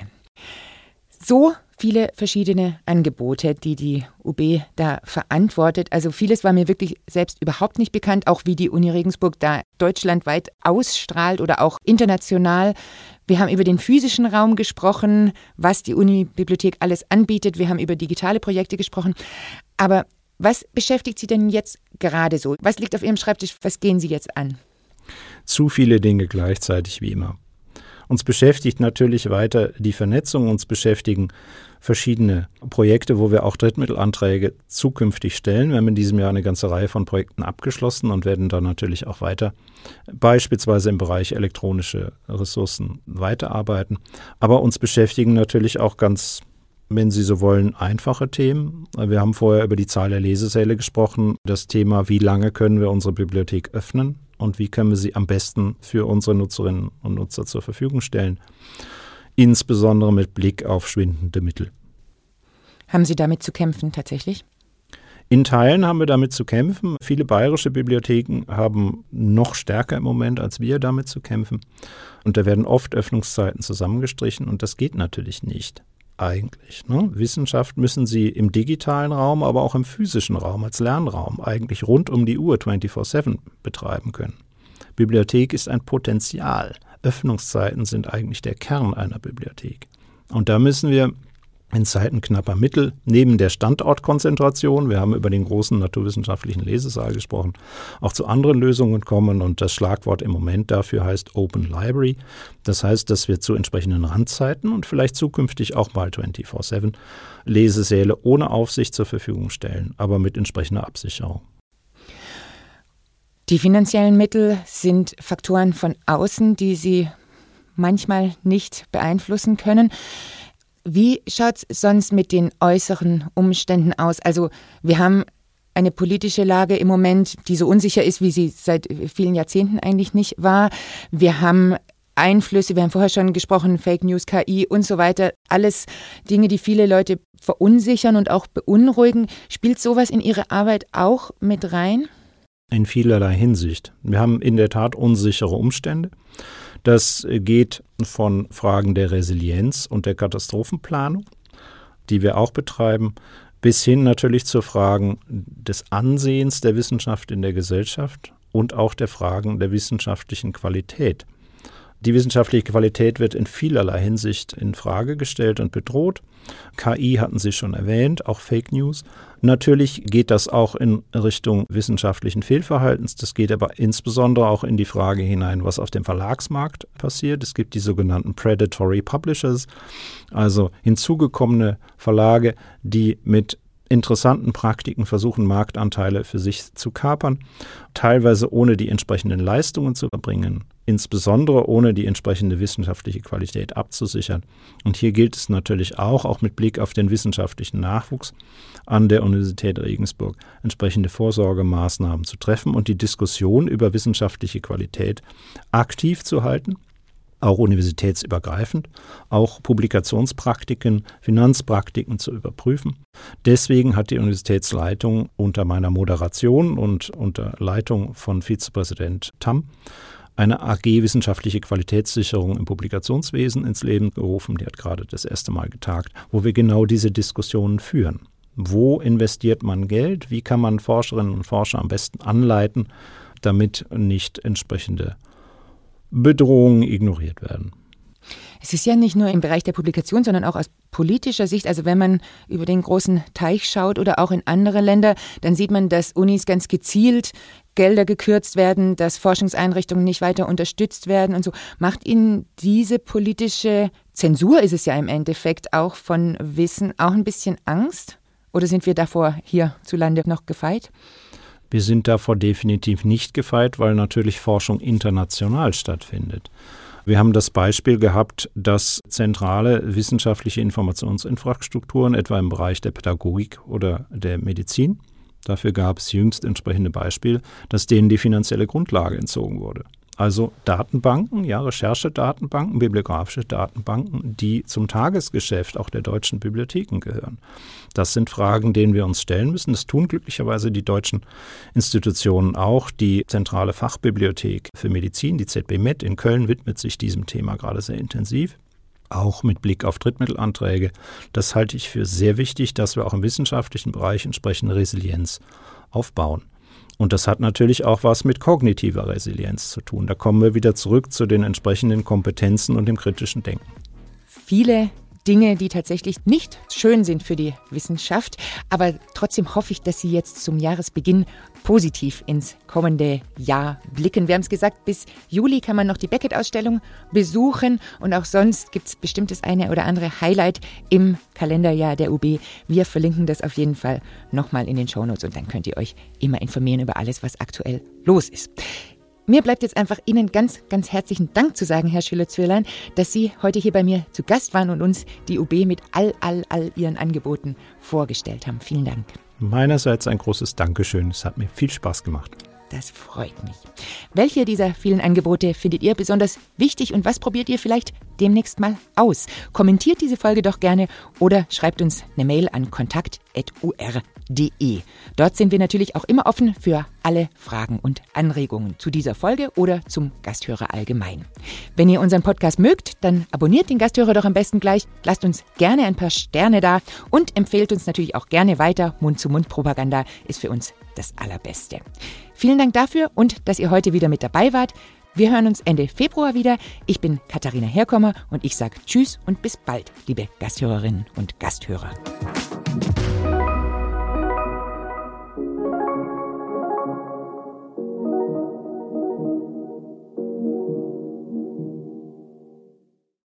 Speaker 1: So viele verschiedene Angebote, die UB da verantwortet. Also vieles war mir wirklich selbst überhaupt nicht bekannt, auch wie die Uni Regensburg da deutschlandweit ausstrahlt oder auch international. Wir haben über den physischen Raum gesprochen, was die Uni-Bibliothek alles anbietet. Wir haben über digitale Projekte gesprochen. Aber was beschäftigt Sie denn jetzt gerade so? Was liegt auf Ihrem Schreibtisch? Was gehen Sie jetzt an?
Speaker 2: Zu viele Dinge gleichzeitig wie immer. Uns beschäftigt natürlich weiter die Vernetzung, uns beschäftigen verschiedene Projekte, wo wir auch Drittmittelanträge zukünftig stellen. Wir haben in diesem Jahr eine ganze Reihe von Projekten abgeschlossen und werden dann natürlich auch weiter, beispielsweise im Bereich elektronische Ressourcen, weiterarbeiten. Aber uns beschäftigen natürlich auch ganz, wenn Sie so wollen, einfache Themen. Wir haben vorher über die Zahl der Lesesäle gesprochen. Das Thema, wie lange können wir unsere Bibliothek öffnen? Und wie können wir sie am besten für unsere Nutzerinnen und Nutzer zur Verfügung stellen, insbesondere mit Blick auf schwindende Mittel.
Speaker 1: Haben Sie damit zu kämpfen tatsächlich?
Speaker 2: In Teilen haben wir damit zu kämpfen. Viele bayerische Bibliotheken haben noch stärker im Moment als wir damit zu kämpfen. Und da werden oft Öffnungszeiten zusammengestrichen und das geht natürlich nicht. Eigentlich. Wissenschaft müssen Sie im digitalen Raum, aber auch im physischen Raum als Lernraum eigentlich rund um die Uhr 24/7 betreiben können. Bibliothek ist ein Potenzial. Öffnungszeiten sind eigentlich der Kern einer Bibliothek. Und da müssen wir in Zeiten knapper Mittel, neben der Standortkonzentration, wir haben über den großen naturwissenschaftlichen Lesesaal gesprochen, auch zu anderen Lösungen kommen und das Schlagwort im Moment dafür heißt Open Library. Das heißt, dass wir zu entsprechenden Randzeiten und vielleicht zukünftig auch mal 24/7 Lesesäle ohne Aufsicht zur Verfügung stellen, aber mit entsprechender Absicherung.
Speaker 1: Die finanziellen Mittel sind Faktoren von außen, die Sie manchmal nicht beeinflussen können. Wie schaut es sonst mit den äußeren Umständen aus? Also wir haben eine politische Lage im Moment, die so unsicher ist, wie sie seit vielen Jahrzehnten eigentlich nicht war. Wir haben Einflüsse, wir haben vorher schon gesprochen, Fake News, KI und so weiter. Alles Dinge, die viele Leute verunsichern und auch beunruhigen. Spielt sowas in Ihre Arbeit auch mit rein?
Speaker 2: In vielerlei Hinsicht. Wir haben in der Tat unsichere Umstände. Das geht von Fragen der Resilienz und der Katastrophenplanung, die wir auch betreiben, bis hin natürlich zu Fragen des Ansehens der Wissenschaft in der Gesellschaft und auch der Fragen der wissenschaftlichen Qualität. Die wissenschaftliche Qualität wird in vielerlei Hinsicht in Frage gestellt und bedroht. KI hatten Sie schon erwähnt, auch Fake News. Natürlich geht das auch in Richtung wissenschaftlichen Fehlverhaltens. Das geht aber insbesondere auch in die Frage hinein, was auf dem Verlagsmarkt passiert. Es gibt die sogenannten Predatory Publishers, also hinzugekommene Verlage, die mit interessanten Praktiken versuchen, Marktanteile für sich zu kapern, teilweise ohne die entsprechenden Leistungen zu erbringen, insbesondere ohne die entsprechende wissenschaftliche Qualität abzusichern. Und hier gilt es natürlich auch mit Blick auf den wissenschaftlichen Nachwuchs an der Universität Regensburg, entsprechende Vorsorgemaßnahmen zu treffen und die Diskussion über wissenschaftliche Qualität aktiv zu halten, auch universitätsübergreifend, auch Publikationspraktiken, Finanzpraktiken zu überprüfen. Deswegen hat die Universitätsleitung unter meiner Moderation und unter Leitung von Vizepräsident Tamm eine AG Wissenschaftliche Qualitätssicherung im Publikationswesen ins Leben gerufen. Die hat gerade das erste Mal getagt, wo wir genau diese Diskussionen führen. Wo investiert man Geld? Wie kann man Forscherinnen und Forscher am besten anleiten, damit nicht entsprechende Bedrohungen ignoriert werden?
Speaker 1: Es ist ja nicht nur im Bereich der Publikation, sondern auch aus politischer Sicht. Also wenn man über den großen Teich schaut oder auch in andere Länder, dann sieht man, dass Unis ganz gezielt Gelder gekürzt werden, dass Forschungseinrichtungen nicht weiter unterstützt werden und so. Macht Ihnen diese politische Zensur, ist es ja im Endeffekt auch von Wissen, auch ein bisschen Angst? Oder sind wir davor hierzulande noch gefeit?
Speaker 2: Wir sind davor definitiv nicht gefeit, weil natürlich Forschung international stattfindet. Wir haben das Beispiel gehabt, dass zentrale wissenschaftliche Informationsinfrastrukturen, etwa im Bereich der Pädagogik oder der Medizin, dafür gab es jüngst entsprechende Beispiele, dass denen die finanzielle Grundlage entzogen wurde. Also Datenbanken, Recherchedatenbanken, bibliografische Datenbanken, die zum Tagesgeschäft auch der deutschen Bibliotheken gehören. Das sind Fragen, denen wir uns stellen müssen. Das tun glücklicherweise die deutschen Institutionen auch. Die Zentrale Fachbibliothek für Medizin, die ZBMed in Köln, widmet sich diesem Thema gerade sehr intensiv. Auch mit Blick auf Drittmittelanträge. Das halte ich für sehr wichtig, dass wir auch im wissenschaftlichen Bereich entsprechende Resilienz aufbauen. Und das hat natürlich auch was mit kognitiver Resilienz zu tun. Da kommen wir wieder zurück zu den entsprechenden Kompetenzen und dem kritischen Denken.
Speaker 1: Viele Dinge, die tatsächlich nicht schön sind für die Wissenschaft. Aber trotzdem hoffe ich, dass Sie jetzt zum Jahresbeginn positiv ins kommende Jahr blicken. Wir haben es gesagt, bis Juli kann man noch die Beckett-Ausstellung besuchen. Und auch sonst gibt es bestimmt das eine oder andere Highlight im Kalenderjahr der UB. Wir verlinken das auf jeden Fall nochmal in den Shownotes und dann könnt ihr euch immer informieren über alles, was aktuell los ist. Mir bleibt jetzt einfach Ihnen ganz, ganz herzlichen Dank zu sagen, Herr Schüller-Zürlein, dass Sie heute hier bei mir zu Gast waren und uns die UB mit all Ihren Angeboten vorgestellt haben. Vielen Dank.
Speaker 2: Meinerseits ein großes Dankeschön. Es hat mir viel Spaß gemacht.
Speaker 1: Das freut mich. Welche dieser vielen Angebote findet ihr besonders wichtig und was probiert ihr vielleicht demnächst mal aus? Kommentiert diese Folge doch gerne oder schreibt uns eine Mail an kontakt@ur.de. Dort sind wir natürlich auch immer offen für alle Fragen und Anregungen zu dieser Folge oder zum Gasthörer allgemein. Wenn ihr unseren Podcast mögt, dann abonniert den Gasthörer doch am besten gleich, lasst uns gerne ein paar Sterne da und empfehlt uns natürlich auch gerne weiter. Mund-zu-Mund-Propaganda ist für uns das Allerbeste. Vielen Dank dafür und dass ihr heute wieder mit dabei wart. Wir hören uns Ende Februar wieder. Ich bin Katharina Herkommer und ich sage Tschüss und bis bald, liebe Gasthörerinnen und Gasthörer.